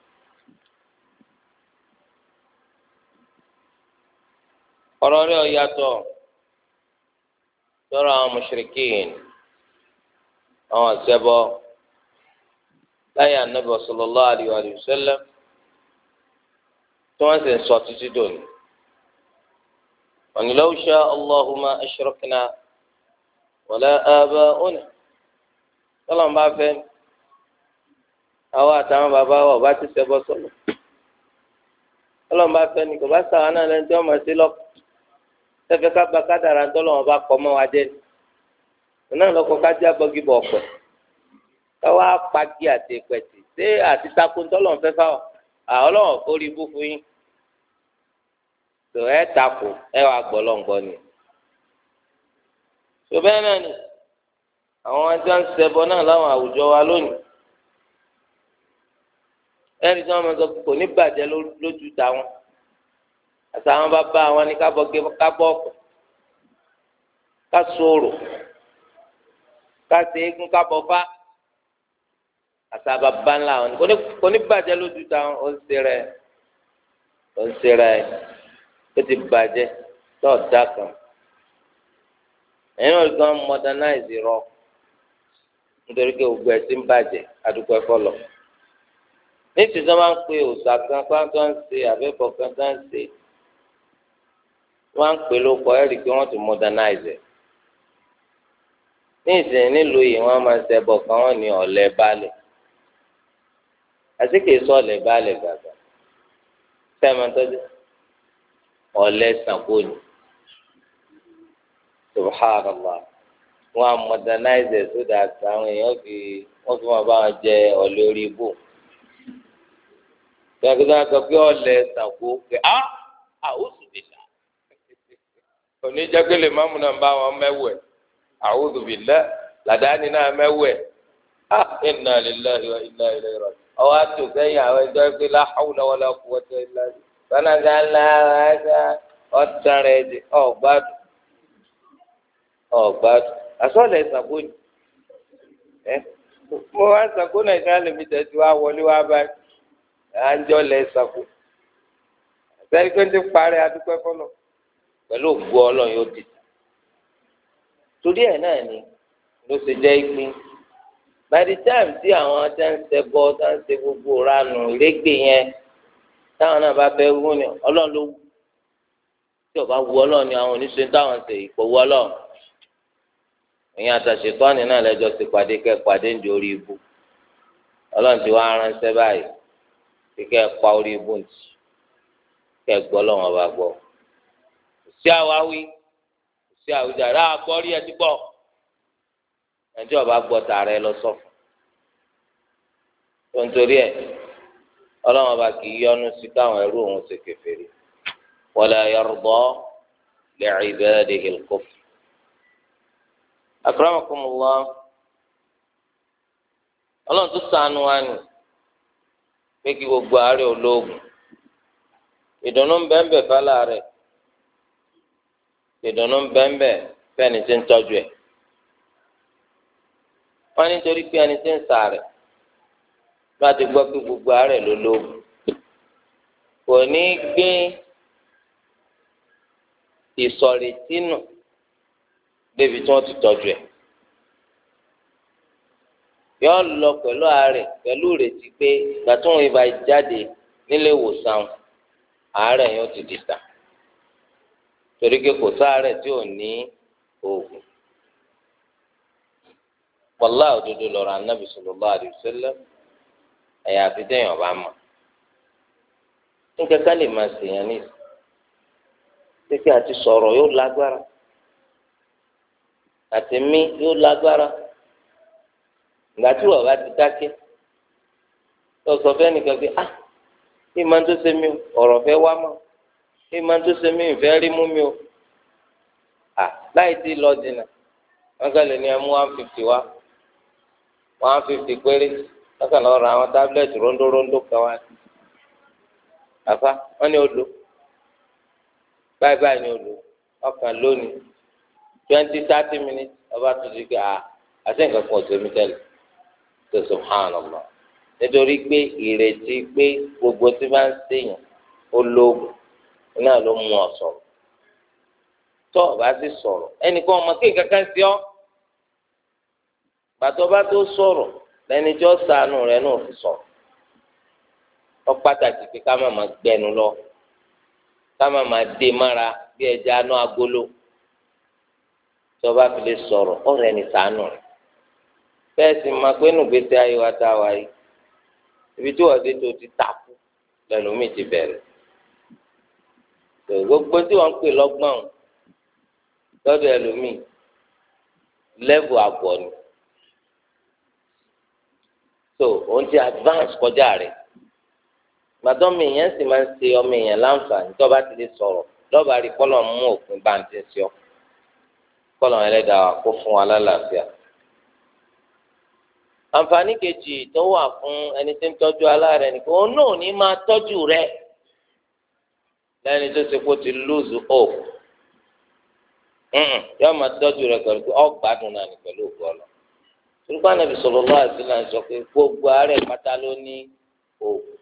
ọ̀rọ̀ rẹ̀ ò yàtọ̀ sọ̀rọ̀ àwọn mushrikin àwọn àṣẹbọ láyé Ànábì sallallahu alaihi wa sallam tí wọ́n sì ń sọ títí dòní. wọ́n ní law sha'a Allahu ma ashrakna wala aba'una tọ́lọ̀ ń bá fẹ́ àwọn àtàwọn bàbá wa ọba ti ṣẹbọ sọ̀rọ̀ tọ́lọ̀ ń bá fẹ́ ni kò bá sàwọn náà lẹ́ni tí wọ́n máa ṣe lọ́kọ̀ tẹ́fẹ́ ká ba kádàrá tọ́lọ̀ wọn bá kọ́ mọ́ wa jẹ́ ni náà lọ́kọ̀ ká já bọ́gì bọ̀ ọ̀pẹ̀ káwá pagi àti ìpẹ̀tì ṣé àti takun tọ́lọ̀ ń fẹ́ fáwọn ọlọ́wọ́n kó rí bú fún yín tó ẹ takò ẹ wàá gbọ́ lọ́ngbọ́n ni tó bẹ́ẹ̀ náà ni àwọn ajá ń ṣẹbọ náà láwọn àwùjọ wa lónìí ẹni tí wọ́n máa sọ kò ní bàjẹ́ lójú táwọn àtàwọn bàbá àwọn ní kábọ̀ ọ̀pọ̀ ká sòrò ká ṣe eégún kábọ̀ bá àtàbà bá ńlá wọn kò ní bàjẹ́ lójú táwọn ó ń ṣe rẹ̀ ó ti bàjẹ́ lọ́ọ̀dà kan ẹ̀yin náà gan modernize rọ nítorí pé gbogbo ẹ̀ ti ń bàjẹ́ adúgbò ẹ̀kọ́ lọ ní ìtìsí wọn máa ń pe òòṣà kan tó ń ṣe àbẹ́bọ̀ kan tó ń ṣe wọn ń pè lóko ẹ̀rí pé wọ́n ti modernize ẹ̀ ní ìsìn nílùú yìí wọ́n máa ń ṣẹbọ kan wọ́n ní ọ̀lẹ́ balẹ̀ àti kìí sọ ọ̀lẹ́ balẹ̀ gàgà sẹ́mi tọ́jú ọ̀lẹ́ sàkóni subhanallah wọ́n á modernize ẹ̀ sódà àwọn èèyàn wọ́n fi máa bá wọn jẹ ọ̀lẹ́ orí ibò gbàgbé náà sọ pé ọ̀lẹ́ sàkó pé ó sì lè ṣá oníjàgbélé máàmù náà bá wọn mẹ́wẹ̀ a'udhu billah làdáni náà mẹ́wẹ̀ inna lillahi wa inna ilayhi raji'un ọwọ́ àti òsèyìn àwọn ẹjọ́ pé la hawla wala quwwata illa billah sanaga ńláńlá ọ̀tàn rẹ̀ di ọ̀gbádùn àsọ̀lẹ̀ ìsàbọ̀nì mo wá sàkó nàìjíríà lèmi tẹ̀sí wá wọlé wá báyìí à ń jọ lẹ̀ sàkó sẹ́ni pé ń ti parí adúpẹ́ fọlọ́ pẹ̀lú ògbó ọlọ́run yóò di torí ẹ̀ náà ni ló ṣe jẹ́ ìpín by the time tí àwọn tẹ́ ń ṣe bọ́ tẹ́ ń ṣe gbogbo ranù ìrégbè yẹn táwọn náà bá fẹ́ wú ni ọlọ́run ló wú tí ò bá wú ọlọ́run ni àwọn oníṣẹ́ táwọn ṣe ìpòwú ọlọ́run ìyẹn àtàṣetọ́ni náà lẹ́jọ́ ti pàdé kẹ́ pàdé ń di orí ibu ọlọ́run ti wá ránṣẹ́ báyìí kí kẹ́ pa orí ibu ntì kẹ́ gbọ́ lọ́wọ́n bá gbọ́ sí àwáwí sí àwùjáde àgbọ̀ rí ẹtí gbọ́ ẹjọ́ ọba gbọ́ tààrẹ lọ sọ fún tó ń torí ẹ̀ ọlọ́run ọba kì í yọ́nú sí káwọn ẹrú òun ṣe kèfèrí wala yarda li'ibadihi al-kufr. akramakumullah ọlọ́run tó ṣàánú wa ni pé kí gbogbo àárẹ̀ olóògùn ìdùnnú ń bẹ́ẹ̀ bẹ́ẹ̀ fálà rẹ̀ ìdùnnú ń bẹ́ẹ̀ bẹ́ẹ̀ fẹ́ni tí ń tọ́jú ẹ̀ wọ́n nítorí pé ẹni tí ń ṣàárẹ̀ bá ti gbọ́ pé gbogbo àárẹ̀ ló lóògùn kò ní gbé ìsọ̀rètí nù débi tí wọ́n ti tọ́jú ẹ̀ yọ lọ pẹ̀lú àárẹ̀ pẹ̀lú ìrètí pé ìgbà tí wọ́n ibà jáde nílé ìwòsàn àárẹ̀ yóò ti dìtà torí pé kò sáárẹ̀ tí ò ní oògùn wàlá òdodo lọ́rọ̀ anábì sallallahu alaihi wasallam ẹ̀yà àfidẹ́yìn ọba mọ̀ nǹkan ká lè máa ṣèyàn ní ìsìnkú àti sọ̀rọ̀ yóò lágbára àti mí yóò lágbára ìgbà tí wọ́n bá ti dákẹ́ lọ sọ fẹ́ nìkan pé ah bí màá tó ṣe mí o ọ̀rọ̀ fẹ́ wá mọ́ bí màá tó ṣe mí ìfẹ́ rí mú mi o ah láì tí lọ dènà wọ́n kàn lè ní ẹ mú 150 wá 150 péré wọ́n kàn lọ ra àwọn tábìlẹ̀tì rondórondó kan wá àfa wọ́n ní o lò báyìí báyìí ní o lò ọkàn lónìí 20-30 minutes ọba tó di pé àti nǹkan kan ọ̀sẹ̀ mi tẹ́lẹ̀ tó subhanallah nítorí pé ìrètí pé gbogbo tí bá ń ṣèyàn ó lóògùn náà ló mú ọ sọ̀rọ̀ tó o bá ti sọ̀rọ̀ ẹnìkan ọmọ kéèké kankan sí ọ bàtọ́ bá tó sọ̀rọ̀ lẹ́ni tí ó sànù rẹ̀ náà fi sọ̀rọ̀ ọ pàtàkì pé ká má máa gbẹnu lọ ká má máa dé mára bí ẹja anú agolo tí ọba fi lè sọ̀rọ̀ ọ̀rẹ́ ní sànù rẹ̀ bẹ́ẹ̀ sì máa pé nùgbésí ayé wa tá a wáyé ibi tí wọ́n dé tó ti tàkú lẹ́nu mi ti bẹ̀rẹ̀ gbogbo tí wọ́n ń pè lọ́gbọ́n lọ́dọ̀ ẹlòmíì lẹ́bù àbọ̀ ni so òun ti advance kọjá rẹ̀ gbàtọ́ mi èèyàn sì máa ń ṣe ọmọ èèyàn láǹfààní tó bá ti lè sọ̀rọ̀ lọ́ba rí kọ́lọ̀ mú òpin bá ń tẹ̀ sí ọ kọ́lọ̀ ẹlẹ́dàá kó fún wa lálàáfíà. àǹfààní kejì tó wà fún ẹni tí ń tọ́jú aláàrẹ̀ ni òun náà ní máa tọ́jú rẹ̀ lẹ́ni tó ṣe kó ti lose hope yóò máa tọ́jú rẹ̀ pẹ̀lú ọgbàdùn náà ní pẹ̀lú ògbọ́ lọ. turukú Ànábì sallallahu alaihi wasallam sọ pé gbogbo àárẹ̀ pátá ló ní oògùn.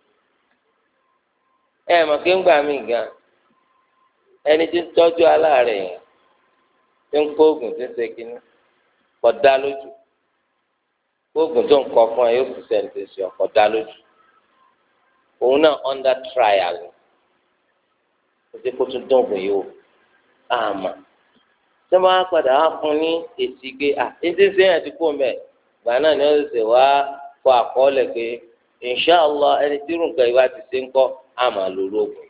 mọ̀ kí ń gbà mí gan ẹni tí ń tọ́jú aláàrẹ̀ yẹn tí ń kó oògùn tí ń ṣe kínní kò dá lójú oògùn tó ń kọ fún ẹ yóò fi sẹ́ńtì sí ọkọ̀ dá lójú òun náà under trial ó ti kó tún dóògùn yìí o àmà tí wọ́n á padà wá fún ní èsì pé ètí sẹ́yìn ti kó mẹ́ gbà náà ni wọ́n ṣe wá kọ àkọọ́lẹ̀ pé inshallah ẹni tí irun kan ìwà ti ṣe ń kọ́ àmà lórí oògùn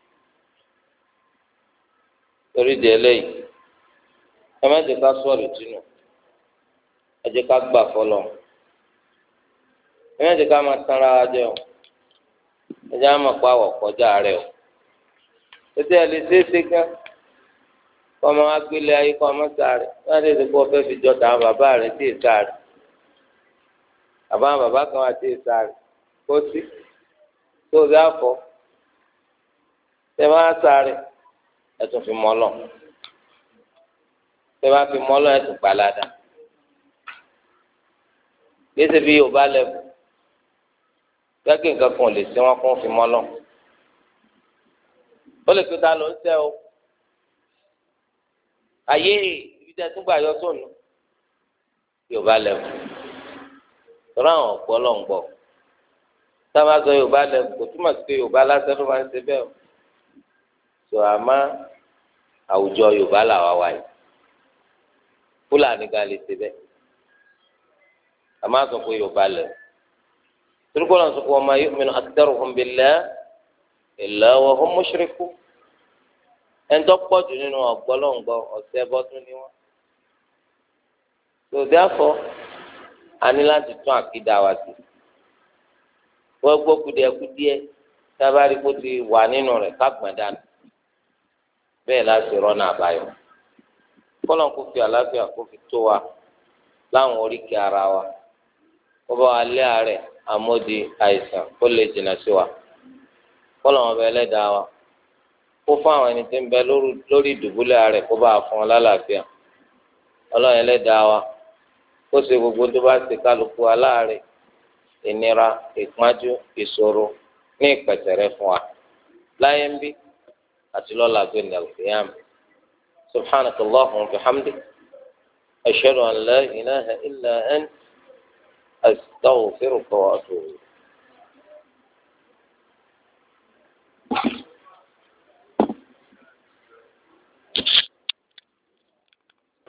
torí di eléyìí ẹ má jẹ́ ká sọ̀rọ̀ tìǹù ẹ jẹ́ ká gbà fọlọ́ ẹ má jẹ́ ká máa tán ara jẹ o ẹ jẹ́ àmọ̀ pa àwọ̀ kọjá rẹ o ètò ẹ̀ lè ṣeé ṣe gan kọ́mọ agbélé ayé kọ́mọ sáré wọ́n á lè dìbò ọ̀fẹ́ fi jọ tàwọn bàbá rẹ̀ tí ì sáré àbá bàbá kan wà tí ì sáré kó sí tó o dáfọ́ tẹ bá sáré ẹ tún fi mọ́ lọ tẹ bá fi mọ́ lọ ẹ tún gbalada gbèsè bí Yorùbá lẹ́bù gbẹ́gẹ́ nǹkan kan ò lè ṣe wọ́n kó fi mọ́ lọ ó lè pété lọ ń sẹ́ o ayé ibi tẹ́ tún gbà yọ sóònù Yorùbá lẹ́bù tọ́lá àwọn ọ̀pọ̀ lọ́n gbọ́ sábà sọ Yorùbá lẹ́bù kò túmọ̀ sí pé Yorùbá lásán ló máa ń ṣe bẹ́ẹ̀ o tó àmọ́ àwùjọ Yorùbá làwa wáyé Fúlàní ga lè ṣe bẹ́ẹ̀ àmọ́ àsọ pé Yorùbá lẹ́bù turukọ náà sọ pé wa ma yu'minu aktharuhum billahi illa wa hum mushrikun ẹnitọ́ pọ̀jù nínú ọ̀gbọ́lọ́ngbọ́ ọ̀sẹ̀ bọ́tún ni wọ́n. So therefore a ní láti tún àkídà wa sí. wọ́n gbọ́ kùdìẹ̀kùdìẹ̀ sábàrí kó ti wà nínú rẹ̀ kágbọ̀n dànù. bẹ́ẹ̀ láti rọ́nà àbáyọ. kọ́lọ́n kò fi àlàáfíà kó fi tó wa láwọn oríkèé ara wa. kó bá wa lé àárẹ̀ àmódi àìsàn kó lè jìnnà sí wa. kọ́lọ́n ọba ẹlẹ́dàá wa kó fún àwọn ẹni tí ń bẹ lórí ìdùbúlẹ̀ rẹ̀ kó bá a fún wọn lálàáfíà ọlọ́run ẹlẹ́dàá wa kó ṣe gbogbo tó bá ṣe kálukú aláàárẹ̀ ìnira ìpọ́njú ìṣòro ní ìpẹ̀tẹ̀rẹ̀ fún wa láyé ń bí àti lọ́la gbé ní al-qiyam subhanaka allahumma wa bihamdik ashhadu an la ilaha illa ant astaghfiruka wa atubu.